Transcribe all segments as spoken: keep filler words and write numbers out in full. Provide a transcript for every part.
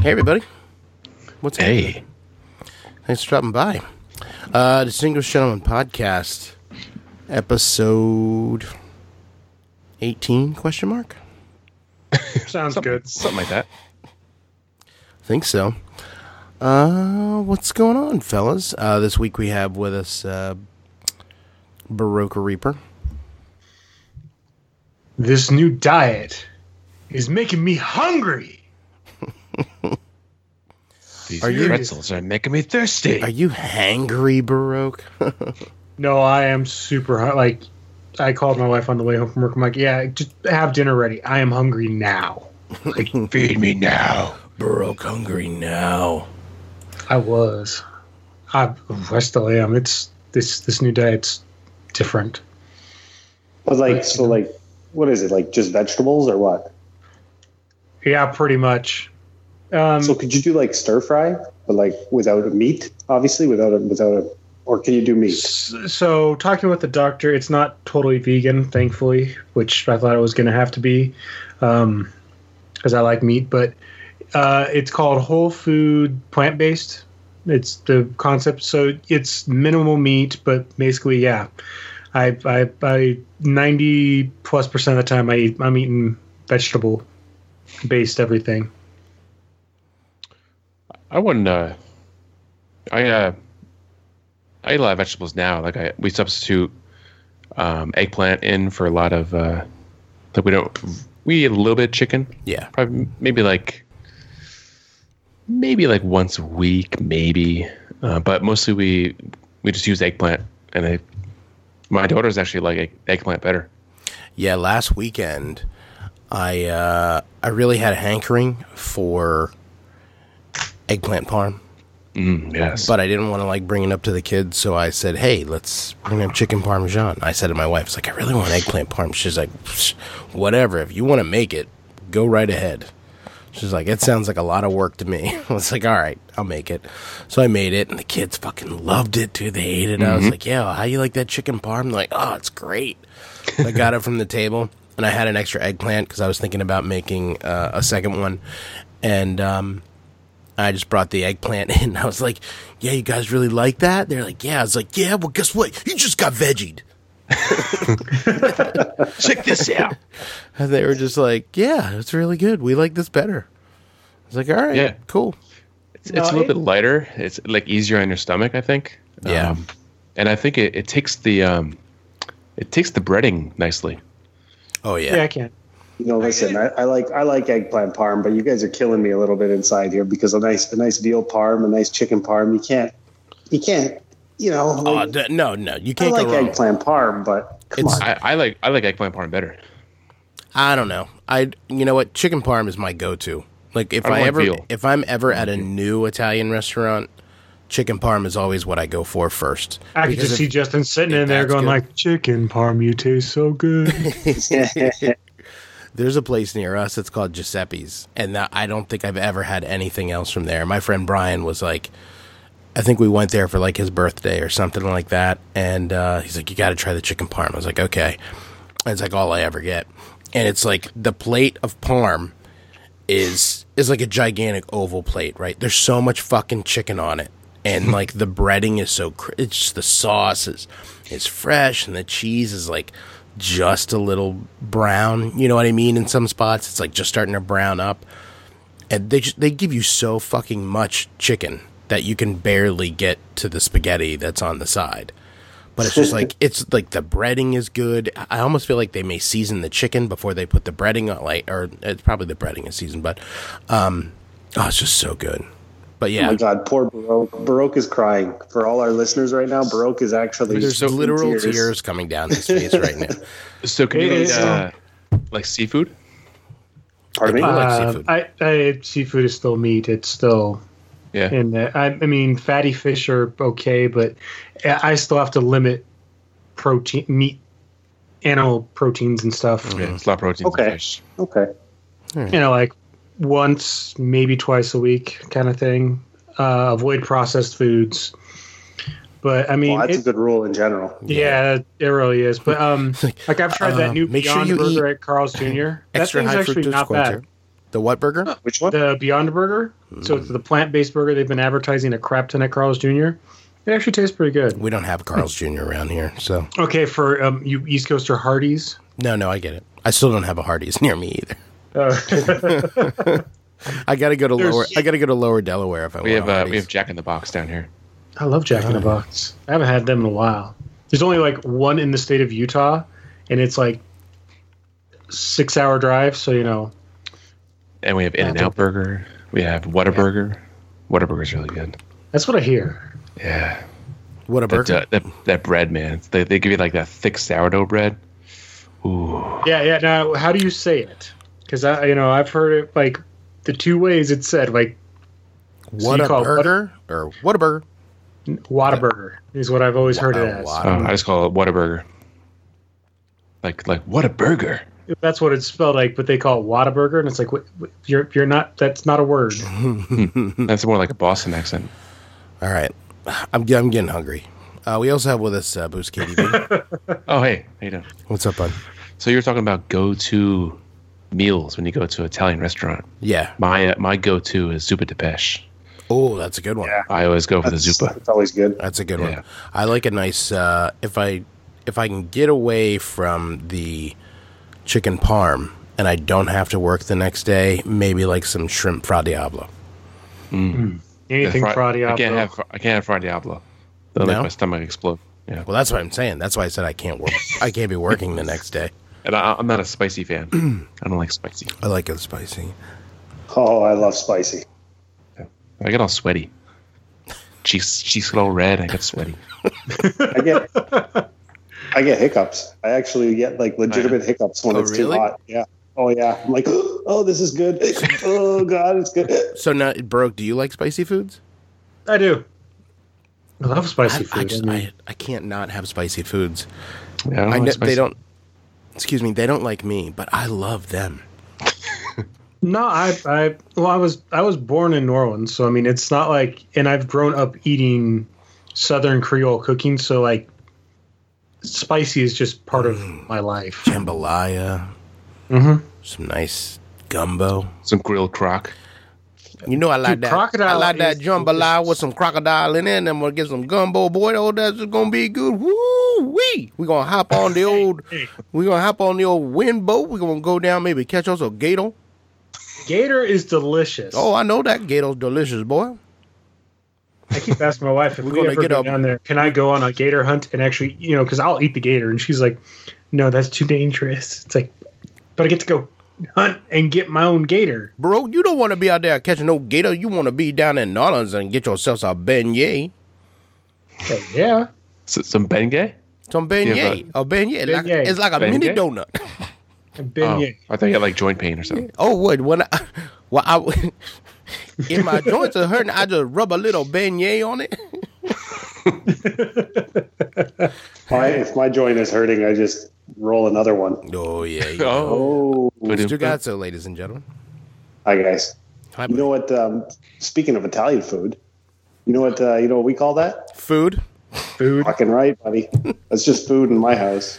Hey, everybody. What's Hey. happening? Thanks for dropping by. Uh, Distinguished Gentleman Podcast, episode eighteen, question mark? Sounds something, good. Something like that. Think so. Uh, what's going on, fellas? Uh, this week we have with us uh, Baroka Reaper. This new diet is making me hungry. These Are you- pretzels are making me thirsty. Are you hangry, Baroque? No, I am super hungry. Like, I called my wife on the way home from work. I'm like, yeah, just have dinner ready. I am hungry now. Like, feed me now. Baroque hungry now. I was. I, I still am. It's this this new diet's different. But like, so like, what is it? Like just vegetables or what? Yeah, pretty much. Um, So could you do like stir fry, but like without a meat, obviously, without a without a, or can you do meat? So, talking with the doctor, it's not totally vegan, thankfully, which I thought it was going to have to be, um, because I like meat. But uh, it's called whole food plant based. It's the concept. So it's minimal meat, but basically, yeah, I I, I ninety plus percent of the time I eat I'm eating vegetable based everything. I wouldn't. Uh, I uh, I eat a lot of vegetables now. Like I, we substitute um, eggplant in for a lot of. Uh, like we don't. We eat a little bit of chicken. Yeah. Probably maybe like. Maybe like once a week, maybe. Uh, but mostly we we just use eggplant, and I, my daughters actually like egg, eggplant better. Yeah, last weekend, I uh, I really had a hankering for eggplant parm, Mm, yes. but I didn't want to like bring it up to the kids, so I said, "Hey, let's bring up chicken parmesan." I said to my wife, "It's like I really want eggplant parm." She's like, "Whatever, if you want to make it, go right ahead." She's like, "It sounds like a lot of work to me." I was like, "All right, I'll make it." So I made it, and the kids fucking loved it, dude. They ate it. Mm-hmm. I was like, "Yeah, how you like that chicken parm?" They're like, "Oh, it's great." I got it from the table, and I had an extra eggplant because I was thinking about making uh, a second one, and um, I just brought the eggplant in. I was like, "Yeah, you guys really like that?" They're like, "Yeah." I was like, "Yeah, well, guess what? You just got veggied." Check this out. And they were just like, "Yeah, it's really good. We like this better." I was like, "All right, Yeah. cool." It's, it's a little bit lighter. It's like easier on your stomach, I think. Yeah. Um, and I think it, it takes the um, it takes the breading nicely. Oh, yeah. Yeah, I can. You know, listen, I, I like I like eggplant parm, but you guys are killing me a little bit inside here because a nice a nice veal parm, a nice chicken parm, you can't you can't you know. Oh, Like, d- no, no. You I can't like go wrong. eggplant parm, but come It's- on. I, I like I like eggplant parm better. I don't know. I you know what? Chicken parm is my go-to. Like if I don't I, like ever veal. if I'm ever at a new Italian restaurant, chicken parm is always what I go for first. I could Because just if- see Justin sitting if in there that's going good. like, "Chicken parm, you taste so good." There's a place near us that's called Giuseppe's, and that, I don't think I've ever had anything else from there. My friend Brian was like, I think we went there for like his birthday or something like that, and uh, he's like, "You got to try the chicken parm." I was like, "Okay." And it's like all I ever get, and it's like the plate of parm is is like a gigantic oval plate, right? There's so much fucking chicken on it, and like the breading is so cr- it's just the sauce is is fresh, and the cheese is like just a little brown, you know what I mean? In some spots, it's like just starting to brown up, and they just, they give you so fucking much chicken that you can barely get to the spaghetti that's on the side. But it's just like it's like the breading is good. I almost feel like they may season the chicken before they put the breading on, like, or it's probably the breading is seasoned, but um, oh, it's just so good. But Oh yeah, my God, poor Baroque. Baroque is crying. For all our listeners right now, Baroque is actually there's in literal tears. tears. coming down his face right now. So can you It eat is, uh, like seafood? Pardon me? I like Uh, seafood. I, I seafood is still meat. It's still Yeah. in there. I, I mean, fatty fish are okay, but I still have to limit protein, meat, animal proteins and stuff. Yeah, it's a lot of proteins Okay. in fish. Okay. You know, like once, maybe twice a week, kind of thing. Uh, avoid processed foods. But I mean, Well, that's it- a good rule in general. yeah, it really is. But um, like I've tried Uh, that new make sure Beyond you Burger eat at Carl's Junior That Extra thing's high actually fructose not corn bad. syrup. The what burger? Which one? The Beyond Burger. Mm. So it's the plant-based burger they've been advertising a crap ton at Carl's Junior It actually tastes pretty good. We don't have Carl's Junior around here, so. Okay, for um, you East Coaster Hardee's. No, no, I get it. I still don't have a Hardee's near me either. Uh, I gotta go to There's- lower. I gotta go to Lower Delaware if I We want. have a uh, Hardee's. we have Jack in the Box down here. I love Jack in the Box. I haven't had them in a while. There's only like one in the state of Utah, and it's like six hour drive. So you know, And we have In and Out Burger. We have Whataburger. Whataburger's really good. that's what I hear. Yeah. What a burger! That, that, that bread, man. They, they give you like that thick sourdough bread. Ooh. Yeah, yeah. Now, how do you say it? Because I, you know, I've heard it like the two ways it's said. Like What you a call it burger or what a burger? Whataburger is what I've always heard it Whata- as. Whata. Oh, I just call it Whataburger. Like, like what a burger. That's what it's spelled like, but they call it Whataburger, and it's like what, what- you're you're not. That's not a word. That's more like a Boston accent. All right, I'm ge- I'm getting hungry. Uh, we also have with us uh, Boost K D B. Oh, hey. How you doing? What's up, bud? So you were talking about go-to meals when you go to an Italian restaurant. Yeah. My uh, my go-to is zuppa de pesce. Oh, that's a good one. Yeah. I always go for the That's, zuppa. it's always good. That's a good Yeah. one. I like a nice. Uh, if I if I can get away from the chicken parm and I don't have to work the next day, maybe like some shrimp fra diablo. Anything Fri- Fra I Diablo. can't have I can't have Fra Diablo. They'll No? make my stomach explode. Yeah. Well, that's what I'm saying. That's why I said I can't work. I can't be working the next day. And I, I'm not a spicy fan. I don't like spicy. I like it spicy. Oh, I love spicy. I get all sweaty. Cheeks cheeks get all red. I get sweaty. I get I get hiccups. I actually get like legitimate hiccups when Oh, it's really? too hot. Yeah. Oh yeah. I'm like, oh, this is good. Oh god, it's good. So now, Broke, do you like spicy foods? I do. I love spicy I, food. I, just, I mean, I, I can't not have spicy foods. Yeah, I don't I like kn- spicy. they don't. Excuse me. They don't like me, but I love them. no, I, I, well, I was, I was born in New Orleans, so I mean, it's not like, and I've grown up eating Southern Creole cooking, so like, spicy is just part of my life. Jambalaya, Mm-hmm. some nice gumbo. Some grilled croc. You know I like Dude, that. crocodile I like that is jambalaya delicious. with some crocodile in it, and then we'll get some gumbo. Boy, oh, that's gonna be good. Woo wee! We gonna hop on the old. Hey. We gonna hop on the old wind boat. We gonna go down, maybe catch us a gator. Gator is delicious. Oh, I know that gator's delicious, boy. I keep asking my wife if We're we gonna ever get go up- down there, can I go on a gator hunt and actually, you know, because I'll eat the gator, and she's like, no, that's too dangerous. It's like, but I get to go hunt and get my own gator. Bro, you don't want to be out there catching no gator. You want to be down in New Orleans and get yourself a beignet. So, yeah. S- some Bengay? Some beignet. Yeah, A beignet. Like, Beignet. it's like a mini Beignet? donut. And Oh, beignet. I thought you had like joint pain or something. Oh, what? When I, well, I, if my joints are hurting, I just rub a little beignet on it. My, if my joint is hurting, I just roll another one. Oh, yeah. You know. Oh, Oh, Mister Gatso, ladies and gentlemen. hi guys. Hi, You know what? Um, speaking of Italian food, you know what? Uh, you know what we call that? food? Food. Fucking right, buddy. That's just food in my house.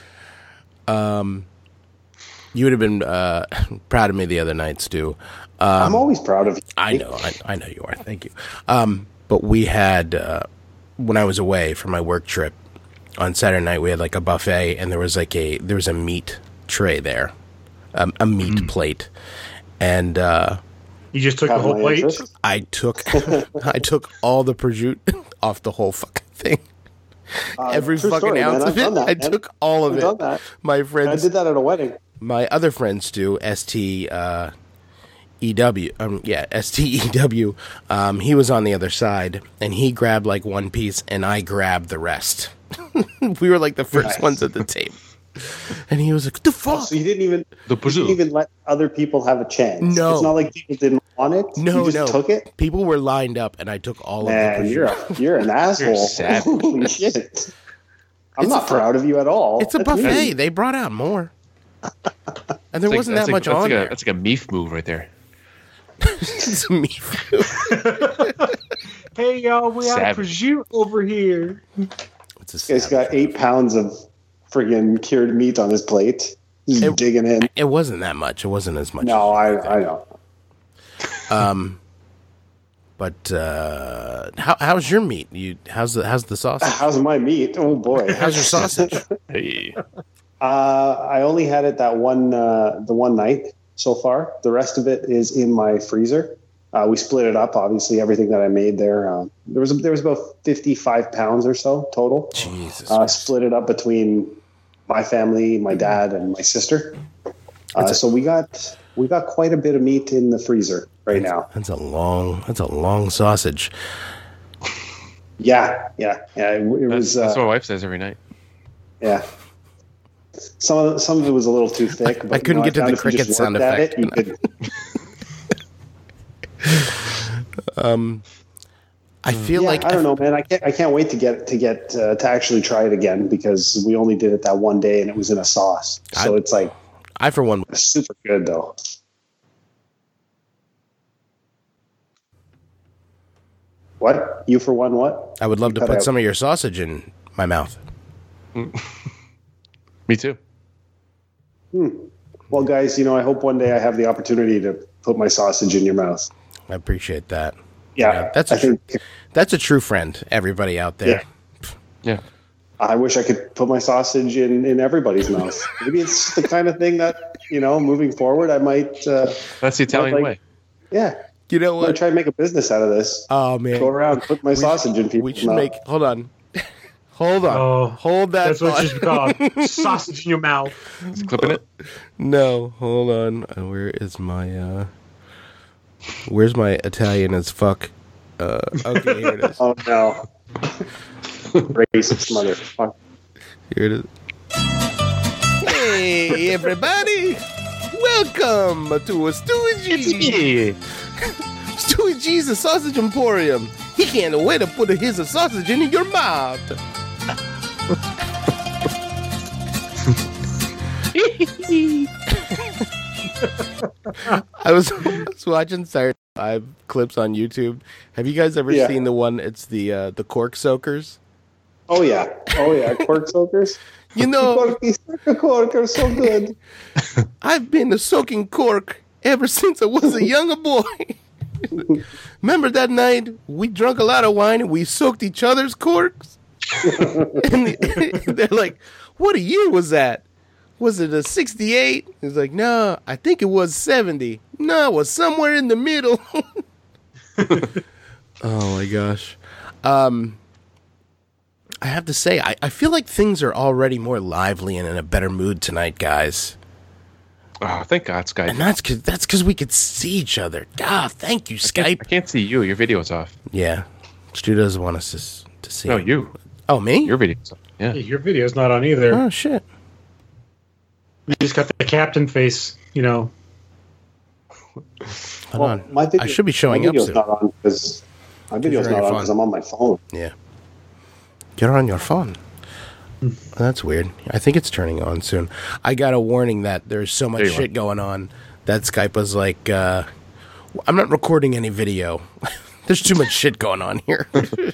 You would have been uh, proud of me the other night, Stu. I'm always proud of you. I know, I, I know you are. Thank you. Um, but we had uh, when I was away for my work trip on Saturday night, we had like a buffet, and there was like a there was a meat tray there, um, a meat plate, and uh, You just took Have the whole my plate. interest. I took I took all the prosciutto off the whole fucking thing. Uh, Every true fucking story, man. ounce I've of it. done that, I man. took all of I've it. done that. My I friends, did that at a wedding. my other friends do S T uh, E W. Um, yeah, S T E W. Um, he was on the other side, and he grabbed like one piece, and I grabbed the rest. We were like the first Nice. ones at the table, and he was like, "The fuck." So you didn't even The you didn't prosciutto. even let other people have a chance. No. It's not like people didn't want it. No, you just no. took it. People were lined up, and I took all Man, of the you're prosciutto. a, you're an asshole. savage. Holy shit! I'm It's not a- proud of you at all. It's a That's buffet. mean. They brought out more, and there That's like- wasn't that's that like- much that's on like there. A, that's like a meef move right there. It's me. Hey, y'all, we have Savage. prosciutto over here. It's a This guy's savage. got eight pounds of friggin' cured meat on his plate. Just It- digging in. It wasn't that much. It wasn't as much. No, I I know. Um, but uh, how how's your meat? You how's the how's the sausage? How's my meat? Oh boy. How's your sausage? Hey. Uh, I only had it that one uh, the one night so far. The rest of it is in my freezer. Uh, we split it up. Obviously, everything that I made there. Uh, there was there was about fifty-five pounds or so total. Jesus. Uh, split it up between my family, my dad, and my sister. Uh, so we got we got quite a bit of meat in the freezer right now. That's a long that's a long sausage. Yeah, yeah, yeah. It, it That's, was. that's Uh, what my wife says every night. yeah. Some of some of it was a little too thick. But, I couldn't you know, get to found the if you cricket just sound worked at effect. it, you could, Um, I feel yeah, like I don't know, man. I can't. I can't wait to get to get uh, to actually try it again because we only did it that one day and it was in a sauce. So I- it's like I for one super good though. What? You for one? What? I would love You to cut put out. some of your sausage in my mouth. Me too. Well, guys, you know, I hope one day I have the opportunity to put my sausage in your mouth. I appreciate that. Yeah, Yeah, that's I a true, think. that's a true friend. Everybody out there. Yeah. Yeah. I wish I could put my sausage in, in everybody's mouth. Maybe it's the kind of thing that, you know, moving forward, I might, uh, That's the Italian like- way. yeah, You know I'm going what? to try and make a business out of this. Oh man, Go around, put my We sausage in we people's should mouth. make. Hold on, hold on, Oh, hold that. That's what thought. it should be called. Sausage in your mouth. Is it clipping it? No, hold on. Uh, Where is my? uh Where's my Italian as fuck? Uh, okay, here it is. Oh, no. Racist motherfucker. Here it is. Hey, everybody! Welcome to a Stewie G. Stewie G's the Sausage Emporium. He can't wait to put his sausage in your mouth. I was, I was watching Saturday Night Live clips on YouTube. Have you guys ever Yeah. seen the one? It's the uh, the cork soakers. Oh, yeah. Oh, yeah. Cork soakers. You know, Corky soaker cork are so good. I've been soaking cork ever since I was a younger boy. Remember that night we drank a lot of wine and we soaked each other's corks? And they're like, what year was that? Was it a sixty-eight? He's like, no, I think it was seventy. No, it was somewhere in the middle. Oh my gosh. Um, I have to say, I, I feel like things are already more lively and in a better mood tonight, guys. Oh, thank God, Skype. And that's cause, that's because we could see each other. Ah, thank you, I can't, I Skype. can't see you. Your video's off. Yeah. Stu doesn't want us to, s- to see No, him. you. Oh, me? Your video's off. Yeah. Hey, your video's not on either. Oh, shit. You just got the captain face, you know. Hold Well, on. my video, I should be showing my up video's soon. not on because my video's you're on not your on phone. because I'm on my phone. Yeah. Get on your phone. That's weird. I think it's turning on soon. I got a warning that there's so much There you shit going on that Skype was like, uh, I'm not recording any video. There's too much shit going on here.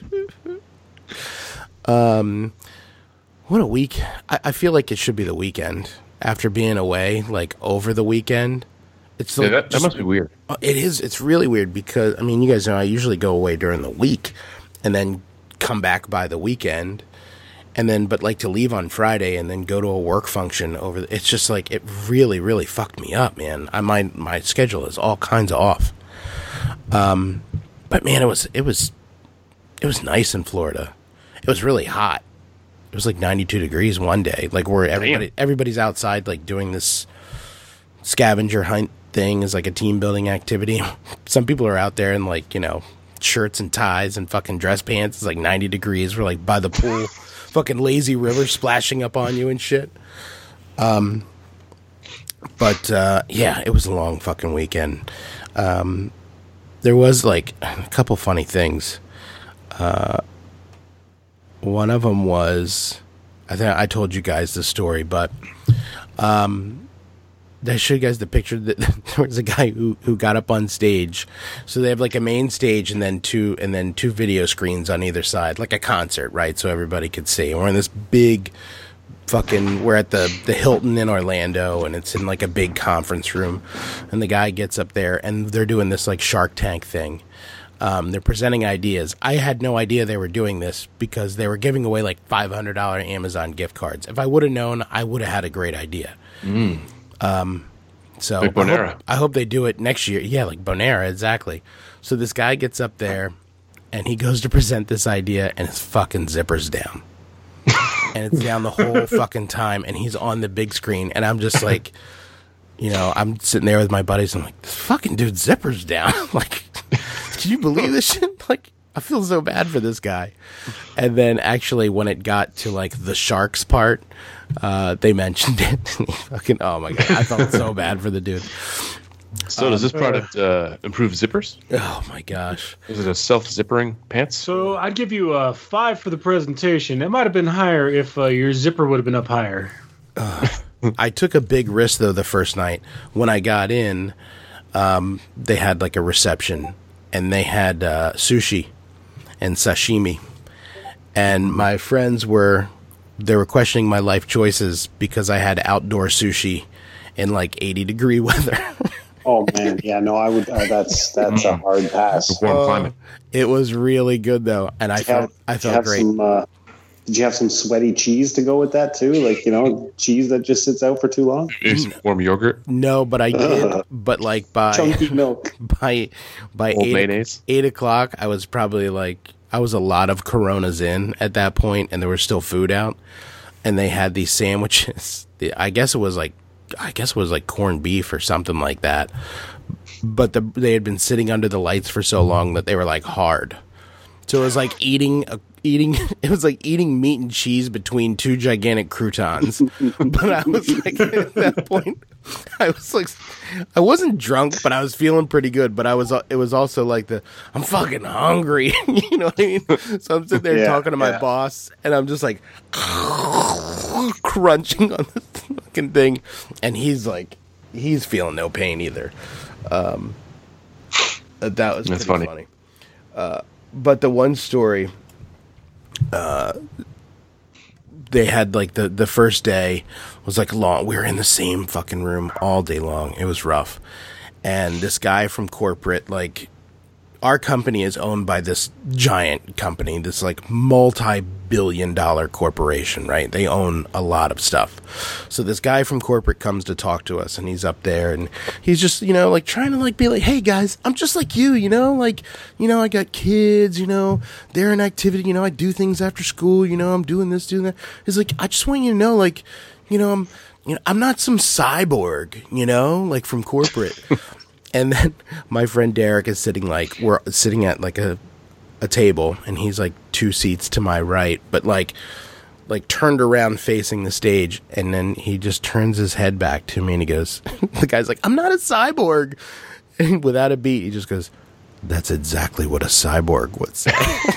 um, what a week. I, I feel like it should be the weekend after being away, like over the weekend. It's Yeah, like that, that just- must be weird. Uh, It is. It's really weird because, I mean, you guys know I usually go away during the week and then come back by the weekend. And then, but like to leave on Friday and then go to a work function over, the, it's just like, it really, really fucked me up, man. I, my, my schedule is all kinds of off. Um, but man, it was, it was, it was nice in Florida. It was really hot. It was like ninety-two degrees one day. Like where everybody, everybody's outside, like doing this scavenger hunt thing is like a team building activity. Some people are out there in like, you know, shirts and ties and fucking dress pants. It's like ninety degrees. We're like by the pool, fucking lazy river splashing up on you and shit. Um, but, uh, yeah, it was a long fucking weekend. Um, there was like a couple funny things. Uh, one of them was, I think I told you guys the story, but, um, I showed you guys the picture that there was a guy who, who got up on stage. So they have like a main stage and then two and then two video screens on either side, like a concert, right? So everybody could see. And we're in this big fucking we're at the the Hilton in Orlando, and it's in like a big conference room, and the guy gets up there and they're doing this like Shark Tank thing. Um, they're presenting ideas. I had no idea they were doing this because they were giving away like five hundred dollars Amazon gift cards. If I would have known, I would have had a great idea. Mm. Um, so like I Bonera. hope, I hope they do it next year. Yeah, like Bonera, exactly. So this guy gets up there and he goes to present this idea and his fucking zipper's down. And it's down the whole fucking time, and he's on the big screen, and I'm just like, you know, I'm sitting there with my buddies, and I'm like, this fucking dude's zipper's down. Like, can you believe this shit? Like, I feel so bad for this guy. And then actually when it got to like the sharks part, uh, they mentioned it. And he fucking, oh my God, I felt so bad for the dude. So does this product uh, improve zippers? Oh my gosh. Is it a self-zippering pants? So I'd give you a five for the presentation. It might have been higher if uh, your zipper would have been up higher. Uh, I took a big risk though the first night. When I got in, um, they had like a reception, and they had uh, sushi and sashimi. And my friends were, they were questioning my life choices because I had outdoor sushi in like eighty degree weather. Oh man, yeah, no, I would. Uh, that's that's a hard pass. Warm Uh, climate. It was really good though, and I Did you have- felt I did you felt have great. Some, uh, did you have some sweaty cheese to go with that too? Like, you know, cheese that just sits out for too long. Maybe some warm yogurt, No, but I did. Ugh. But like by Chunky milk. by by old eight, mayonnaise. eight o'clock, I was probably like I was a lot of Coronas in at that point, and there was still food out, and they had these sandwiches. I guess it was like I guess it was like corned beef or something like that. But the, they had been sitting under the lights for so long that they were like hard. So it was like eating a, eating. It was like eating meat and cheese between two gigantic croutons. But I was like at that point, I was like, I wasn't drunk, but I was feeling pretty good. But I was. It was also like the I'm fucking hungry. You know what I mean? So I'm sitting there Yeah, talking to my yeah. boss, and I'm just like crunching on this fucking thing, and he's like, he's feeling no pain either. Um, uh, that was That's pretty funny. funny. Uh, but the one story, uh, they had like the, the first day was like long. We were in the same fucking room all day long. It was rough. And this guy from corporate, like, our company is owned by this giant company, this like multi-billion dollar corporation, right? They own a lot of stuff. So this guy from corporate comes to talk to us, and he's up there, and he's just, you know, like trying to like be like, hey guys, I'm just like you, you know, like, you know, I got kids, you know, they're in activity, you know, I do things after school, you know, I'm doing this, doing that. He's like, I just want you to know, like, you know, I'm, you know, I'm not some cyborg, you know, like from corporate. And then my friend Derek is sitting like, we're sitting at like a, a table, and he's like two seats to my right, but like, like turned around facing the stage. And then he just turns his head back to me, and he goes, the guy's like, I'm not a cyborg. And without a beat, he just goes, that's exactly what a cyborg would say.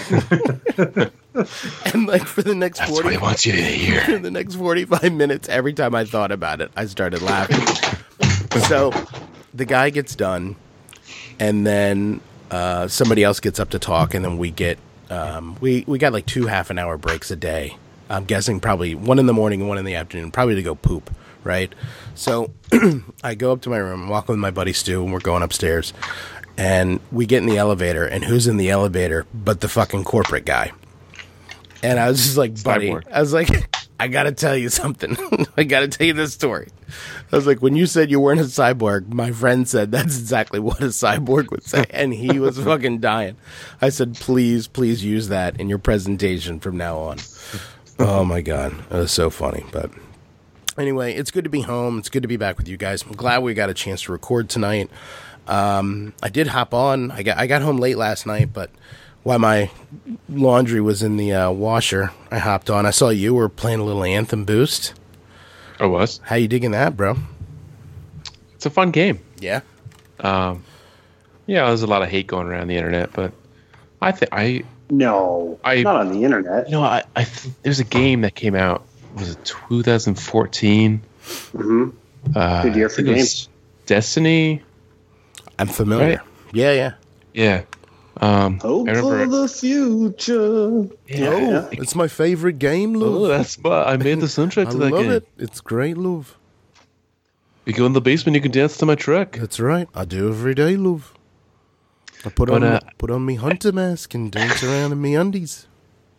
And like for the next That's forty what he wants you to hear. for the next forty-five minutes, every time I thought about it, I started laughing. So the guy gets done, and then uh, somebody else gets up to talk, and then we get um, we we got like two half an hour breaks a day. I'm guessing probably one in the morning and one in the afternoon, probably to go poop, right? So I go up to my room, walk with my buddy Stu, and we're going upstairs, and we get in the elevator, and who's in the elevator but the fucking corporate guy? And I was just like, buddy, Cyborg. I was like, I gotta tell you something. I gotta tell you this story. I was like, when you said you weren't a cyborg, my friend said that's exactly what a cyborg would say, and he was fucking dying. I said, please, please use that in your presentation from now on. Oh my God, it was so funny. But anyway, it's good to be home. It's good to be back with you guys. I'm glad we got a chance to record tonight. Um, I did hop on. I got I got home late last night, but while my laundry was in the uh, washer, I hopped on. I saw you were playing a little Anthem Boost. I was. How you digging that, bro? It's a fun game. Yeah. Um, yeah, there's a lot of hate going around the internet, but I think I, No, I- not on the internet. you know, I, I th- there's a game that came out. Was it twenty fourteen? hmm Uh, Good year I for think it was games. Destiny. I'm familiar. Right. Yeah, yeah. Yeah. Um, Hope I remember, for the future. yeah, Oh, it's my favorite game, love. oh, that's my, I made the soundtrack I to that love game. it. It's great, love. You go in the basement, you can dance to my track. That's right. I do every day, love. I put But, on uh, put on me hunter mask and dance around in me undies.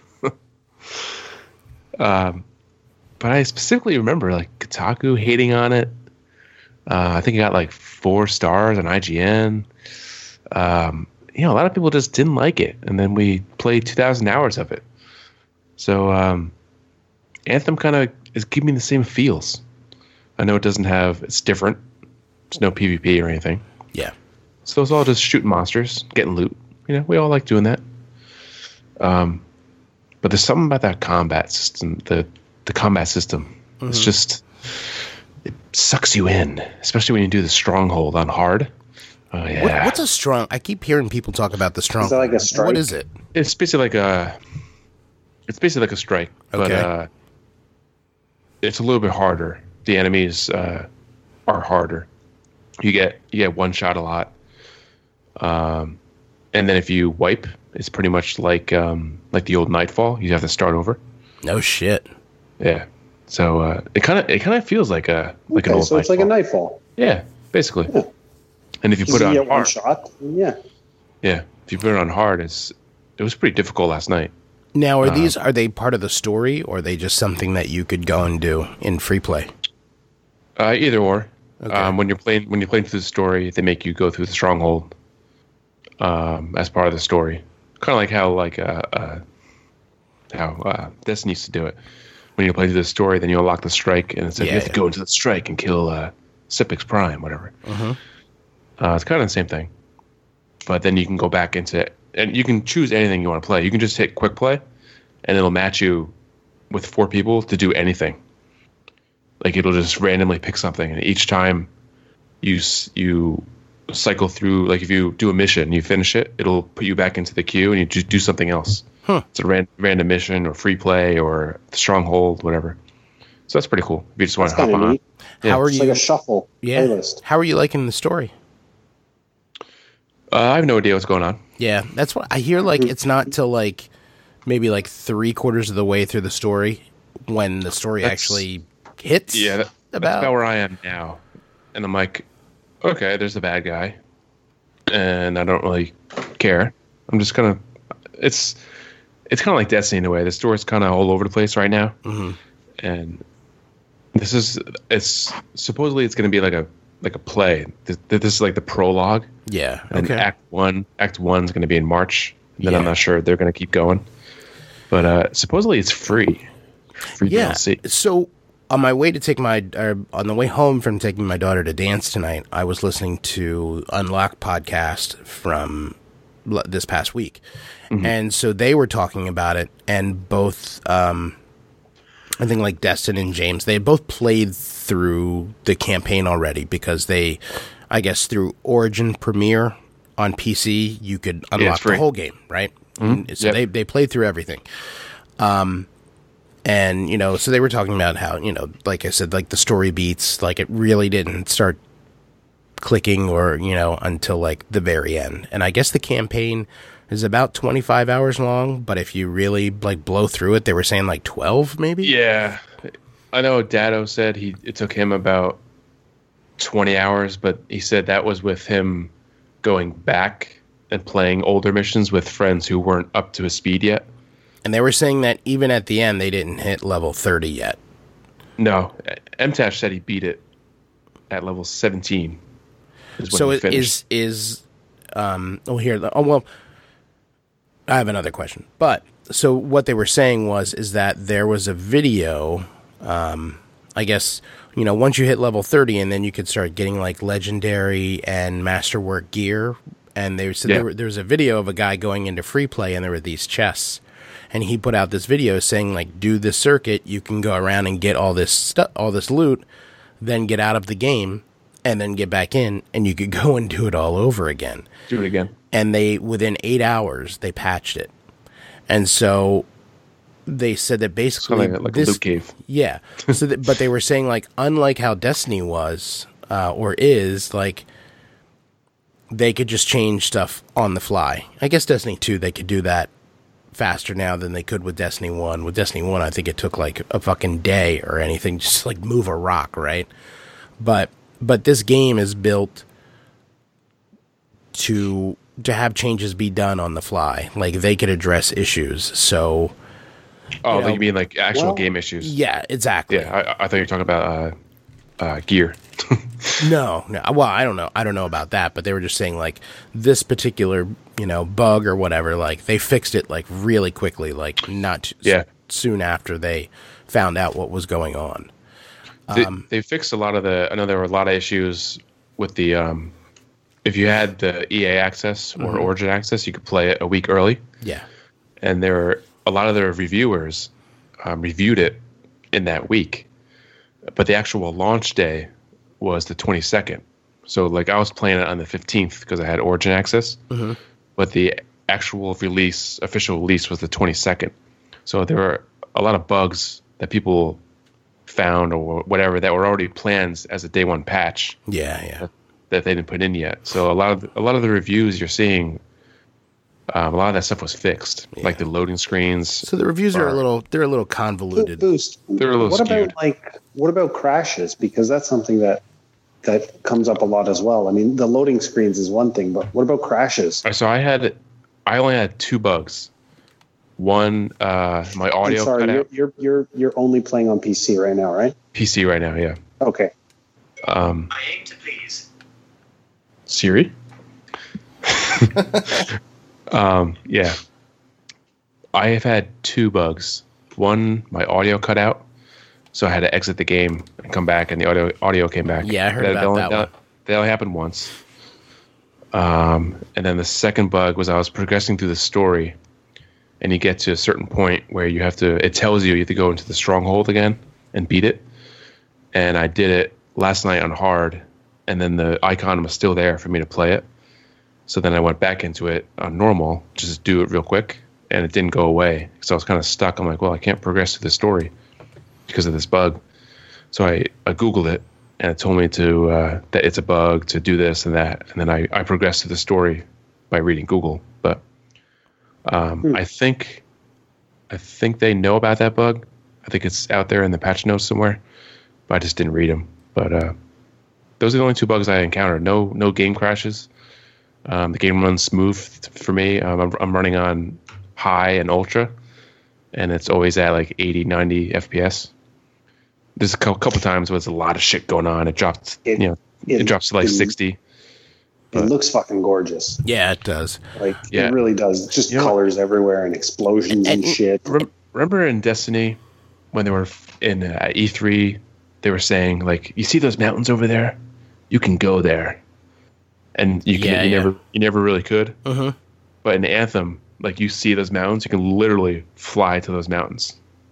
Um, but I specifically remember like Kotaku hating on it. Uh, I think it got like four stars on I G N. Um, you know, a lot of people just didn't like it, and then we played two thousand hours of it. So um, Anthem kind of is giving me the same feels. I know it doesn't have, it's different. There's no PvP or anything. Yeah. So it's all just shooting monsters, getting loot. You know, we all like doing that. Um, but there's something about that combat system, the the combat system. Mm-hmm. It's just, it sucks you in, especially when you do the stronghold on hard. Oh yeah. What, what's a strong? I keep hearing people talk about the strong. Is that like a strike? What is it? It's basically like a, it's basically like a strike, but Okay. uh, it's a little bit harder. The enemies uh, are harder. You get you get one shot a lot, um, and then if you wipe, it's pretty much like um, like the old Nightfall. You have to start over. No shit. Yeah. So uh, it kind of it kind of feels like a like Okay, an old so it's like a Nightfall. Yeah, basically. Yeah. And if you Just put it you on get one hard, shot. Yeah. yeah, if you put it on hard, it's it was pretty difficult last night. Now, are these are they part of the story, or are they just something that you could go and do in free play? Uh, either or. Okay. Um, when you're playing when you're playing through the story, they make you go through the stronghold um, as part of the story. Kind of like how like uh, uh, how uh, Destiny used to do it. When you play through the story, then you unlock the strike, and it's like Yeah, you have to yeah. go into the strike and kill uh, Sipix Prime, whatever. Mhm. Uh, it's kind of the same thing, but then you can go back into it, and you can choose anything you want to play. You can just hit quick play, and it'll match you with four people to do anything. Like it'll just randomly pick something, and each time you s- you cycle through, like if you do a mission, you finish it, it'll put you back into the queue, and you just do something else. Huh. It's a ran- random mission or free play or stronghold, whatever. So that's pretty cool. If you just want That's to hop kind of on. neat. Yeah. How are It's you? like a shuffle yeah. playlist. How are you liking the story? Uh, I have no idea what's going on. Yeah, that's what I hear. Like, it's not till like maybe like three quarters of the way through the story when the story That's- actually hits. Yeah, that, that's about about where I am now. And I'm like, okay, there's a bad guy, and I don't really care. I'm just kind of, it's, it's kind of like Destiny in a way. The story's kind of all over the place right now, Mhm. and this is, it's supposedly it's going to be like a like a play. This, this is like the prologue, Yeah. and Okay. Act One, Act One's going to be in March. Then Yeah. I'm not sure if they're going to keep going, but uh, supposedly it's free, free Yeah. D L C. So on my way to take my, or on the way home from taking my daughter to dance tonight, I was listening to Unlock podcast from l- this past week, and so they were talking about it, and both, um, I think like Destin and James, they had both played through the campaign already because they, I guess through Origin Premiere on P C, you could unlock the free. whole game, right? And So Yep. they they played through everything. Um, and you know, so they were talking about how, you know, like I said, like the story beats, like it really didn't start clicking or, you know, until like the very end. And I guess the campaign is about twenty-five hours long, but if you really like blow through it, they were saying like twelve maybe. Yeah, I know Dado said he it took him about twenty hours, but he said that was with him going back and playing older missions with friends who weren't up to his speed yet. And they were saying that even at the end, they didn't hit level thirty yet. No, M Tash said he beat it at level seventeen. Is when So he it finished. is is um oh here oh well I have another question. But so what they were saying was is that there was a video, um I guess, you know, once you hit level thirty and then you could start getting like legendary and masterwork gear, and they said Yeah. there, were, there was a video of a guy going into free play and there were these chests. And he put out this video saying like, do this circuit, you can go around and get all this stuff, all this loot, then get out of the game and then get back in, and you could go and do it all over again. Do it again. And they, within eight hours, they patched it. And so they said that basically Kind of like this, a loot cave. yeah. So, that, but they were saying like, unlike how Destiny was uh, or is, like they could just change stuff on the fly. I guess Destiny two, they could do that faster now than they could with Destiny one. With Destiny one, I think it took like a fucking day or anything, just like move a rock, right? But but this game is built to to have changes be done on the fly. Like they could address issues. So Oh, you know, you mean like actual well, game issues? yeah, exactly. Yeah, I, I thought you were talking about uh, uh, gear. No, no. Well, I don't know. I don't know about that, but they were just saying like this particular, you know, bug or whatever, like they fixed it like really quickly, like not Yeah. s- soon after they found out what was going on. They, Um, they fixed a lot of the. I know there were a lot of issues with the. Um, if you had the E A access or Mm-hmm. Origin access, you could play it a week early, Yeah. and there were a lot of their reviewers um, reviewed it in that week, but the actual launch day was the twenty-second. So like I was playing it on the fifteenth because I had Origin access, Mm-hmm. but the actual release, official release, was the twenty-second. So there were a lot of bugs that people found or whatever that were already planned as a day one patch Yeah, yeah. that they didn't put in yet. So a lot of a lot of the reviews you're seeing, um, a lot of that stuff was fixed, like the loading screens. So the reviews are a Or- little they're a little Bo- convoluted. Boost. They're a little what skewed. about like what about crashes? Because that's something that that comes up a lot as well. I mean, the loading screens is one thing, but what about crashes? So I had, I only had two bugs. One, uh, my I'm audio sorry, cut you're, out. you're you're you're only playing on P C right now, right? P C right now, yeah. Okay. Um, I aim to please. Siri. um, yeah. I have had two bugs. One, my audio cut out, so I had to exit the game and come back, and the audio audio came back. Yeah, I heard about only, that one. That only happened once. Um, and then the second bug was I was progressing through the story, and you get to a certain point where you have to. It tells you you have to go into the stronghold again and beat it. And I did it last night on hard, and then the icon was still there for me to play it. So then I went back into it on normal, just do it real quick, and it didn't go away. So I was kind of stuck. I'm like, well, I can't progress through the story because of this bug. So I, I Googled it, and it told me to uh, that it's a bug, to do this and that. And then I, I progressed through the story by reading Google. But um, Hmm. I think I think they know about that bug. I think it's out there in the patch notes somewhere, but I just didn't read them. But uh, those are the only two bugs I encountered. No no game crashes. Um, the game runs smooth for me. Um, I'm, I'm running on high and ultra, and it's always at like eighty, ninety F P S. There's a couple, couple times where there's a lot of shit going on. It drops, It- you know, it, it- drops to like it- sixty. It But- looks fucking gorgeous. Yeah, it does. Like Yeah. it really does. Just You know what? colors everywhere and explosions and, And- shit. Rem- Remember in Destiny when they were in uh, E three, they were saying like, "You see those mountains over there? You can go there," and you can Yeah, you yeah. never you never really could. Mhm. But in Anthem, like you see those mountains, you can literally fly to those mountains.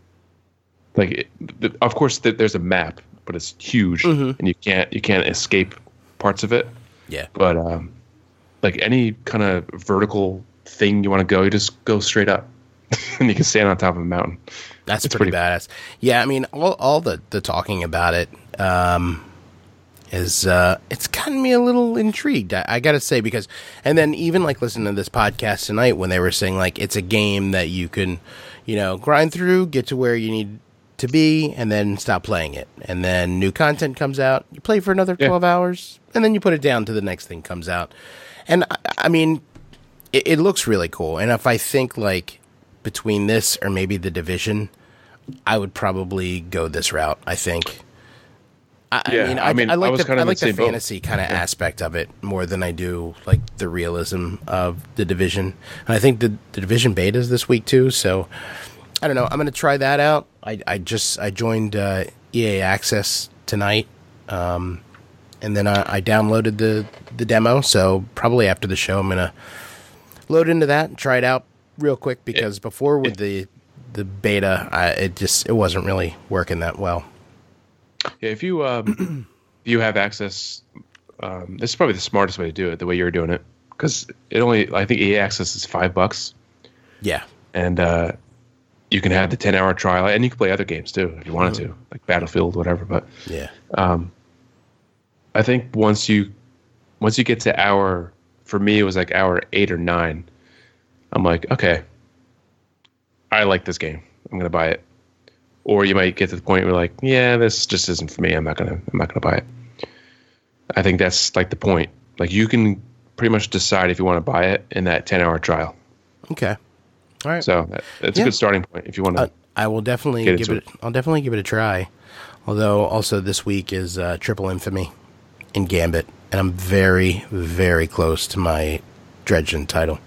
Like, it, th- of course, th- there's a map, but it's huge, Mhm. and you can't you can't escape parts of it. Yeah. But um, like any kind of vertical thing you want to go, you just go straight up, and you can stand on top of a mountain. That's It's pretty, pretty- badass. Yeah, I mean, all all the, the talking about it um, is uh, it's gotten me a little intrigued. I, I got to say, because, and then even like listening to this podcast tonight when they were saying like it's a game that you can, you know, grind through, get to where you need to be, and then stop playing it, and then new content comes out, you play for another Yeah. twelve hours, and then you put it down to the next thing comes out, and I, I mean, it, it looks really cool, and if I think like between this or maybe The Division, I would probably go this route. I think. I, Yeah, I mean, I, I mean, I like I was the kind I of like in the the same boat. fantasy kind of aspect of it more than I do like the realism of The Division. And I think the the Division beta is this week too. So I don't know. I'm going to try that out. I I just I joined uh, E A Access tonight, um, and then I, I downloaded the the demo. So probably after the show, I'm going to load into that and try it out real quick because before with the the beta, I, it just it wasn't really working that well. Yeah, if you um, if you have access, um, this is probably the smartest way to do it. The way you're doing it, because it only I think E A Access is five bucks, Yeah, and uh, you can have the ten hour trial, and you can play other games too if you wanted to, like Battlefield, whatever. But yeah, um, I think once you once you get to hour for me, it was like hour eight or nine. I'm like, okay, I like this game. I'm gonna buy it. Or you might get to the point where like, yeah, this just isn't for me. I'm not gonna. I'm not gonna buy it. I think that's like the point. Like you can pretty much decide if you want to buy it in that ten hour trial. Okay. All right. So that, that's Yeah. a good starting point if you want to. Uh, I will definitely Get give into it. I'll definitely give it a try. Although also this week is uh, Triple Infamy in Gambit, and I'm very, very close to my Dredgen title.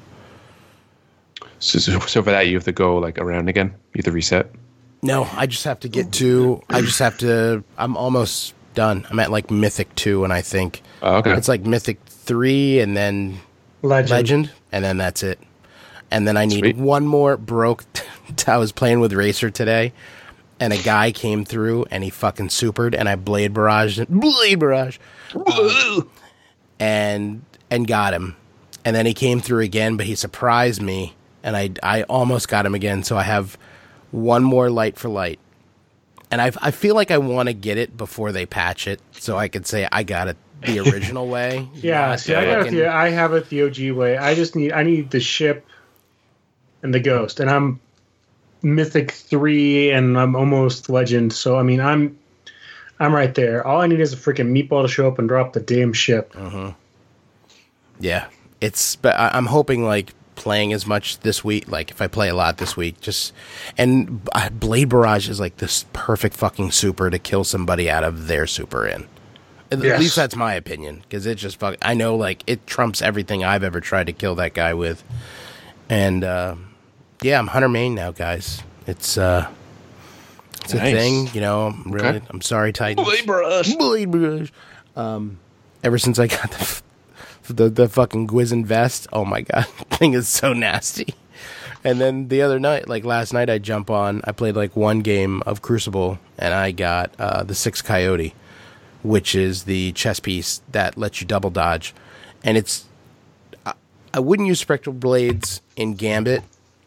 So, so, so for that, you have to go like around again. You have to reset. No, I just have to get to. I just have to. I'm almost done. I'm at like Mythic two, and I think Oh, okay. it's like Mythic three, and then Legend. Legend, and then that's it. And then I need Sweet. one more broke. I was playing with Racer today, and a guy came through, and he fucking supered, and I blade barraged, blade barrage, uh, and and got him. And then he came through again, but he surprised me, and I I almost got him again. So I have one more light for light, and I I feel like I want to get it before they patch it, so I could say I got it the original way. Yeah, not see, I got it. fucking- The, I have it the O G way. I just need. I need the ship and the ghost, and I'm Mythic three, and I'm almost Legend. So I mean, I'm I'm right there. All I need is a freaking meatball to show up and drop the damn ship. Yeah, it's. But I, I'm hoping like playing as much this week. Like if I play a lot this week, just and uh, Blade Barrage is like this perfect fucking super to kill somebody out of their super in. At Yes. least that's my opinion, because it just fuck. I know like it trumps everything I've ever tried to kill that guy with, and uh, yeah, I'm Hunter Main now, guys. It's uh, it's a Nice. thing, you know. I'm really, Okay. I'm sorry, Titans. Blade Barrage. Blade Barrage. Um, ever since I got the f- the, the fucking Gwizzin vest, oh my god, thing is so nasty. And then the other night, like last night, I jump on. I played like one game of Crucible, and I got uh, the Six Coyote, which is the chess piece that lets you double dodge. And it's I, I wouldn't use Spectral Blades in Gambit,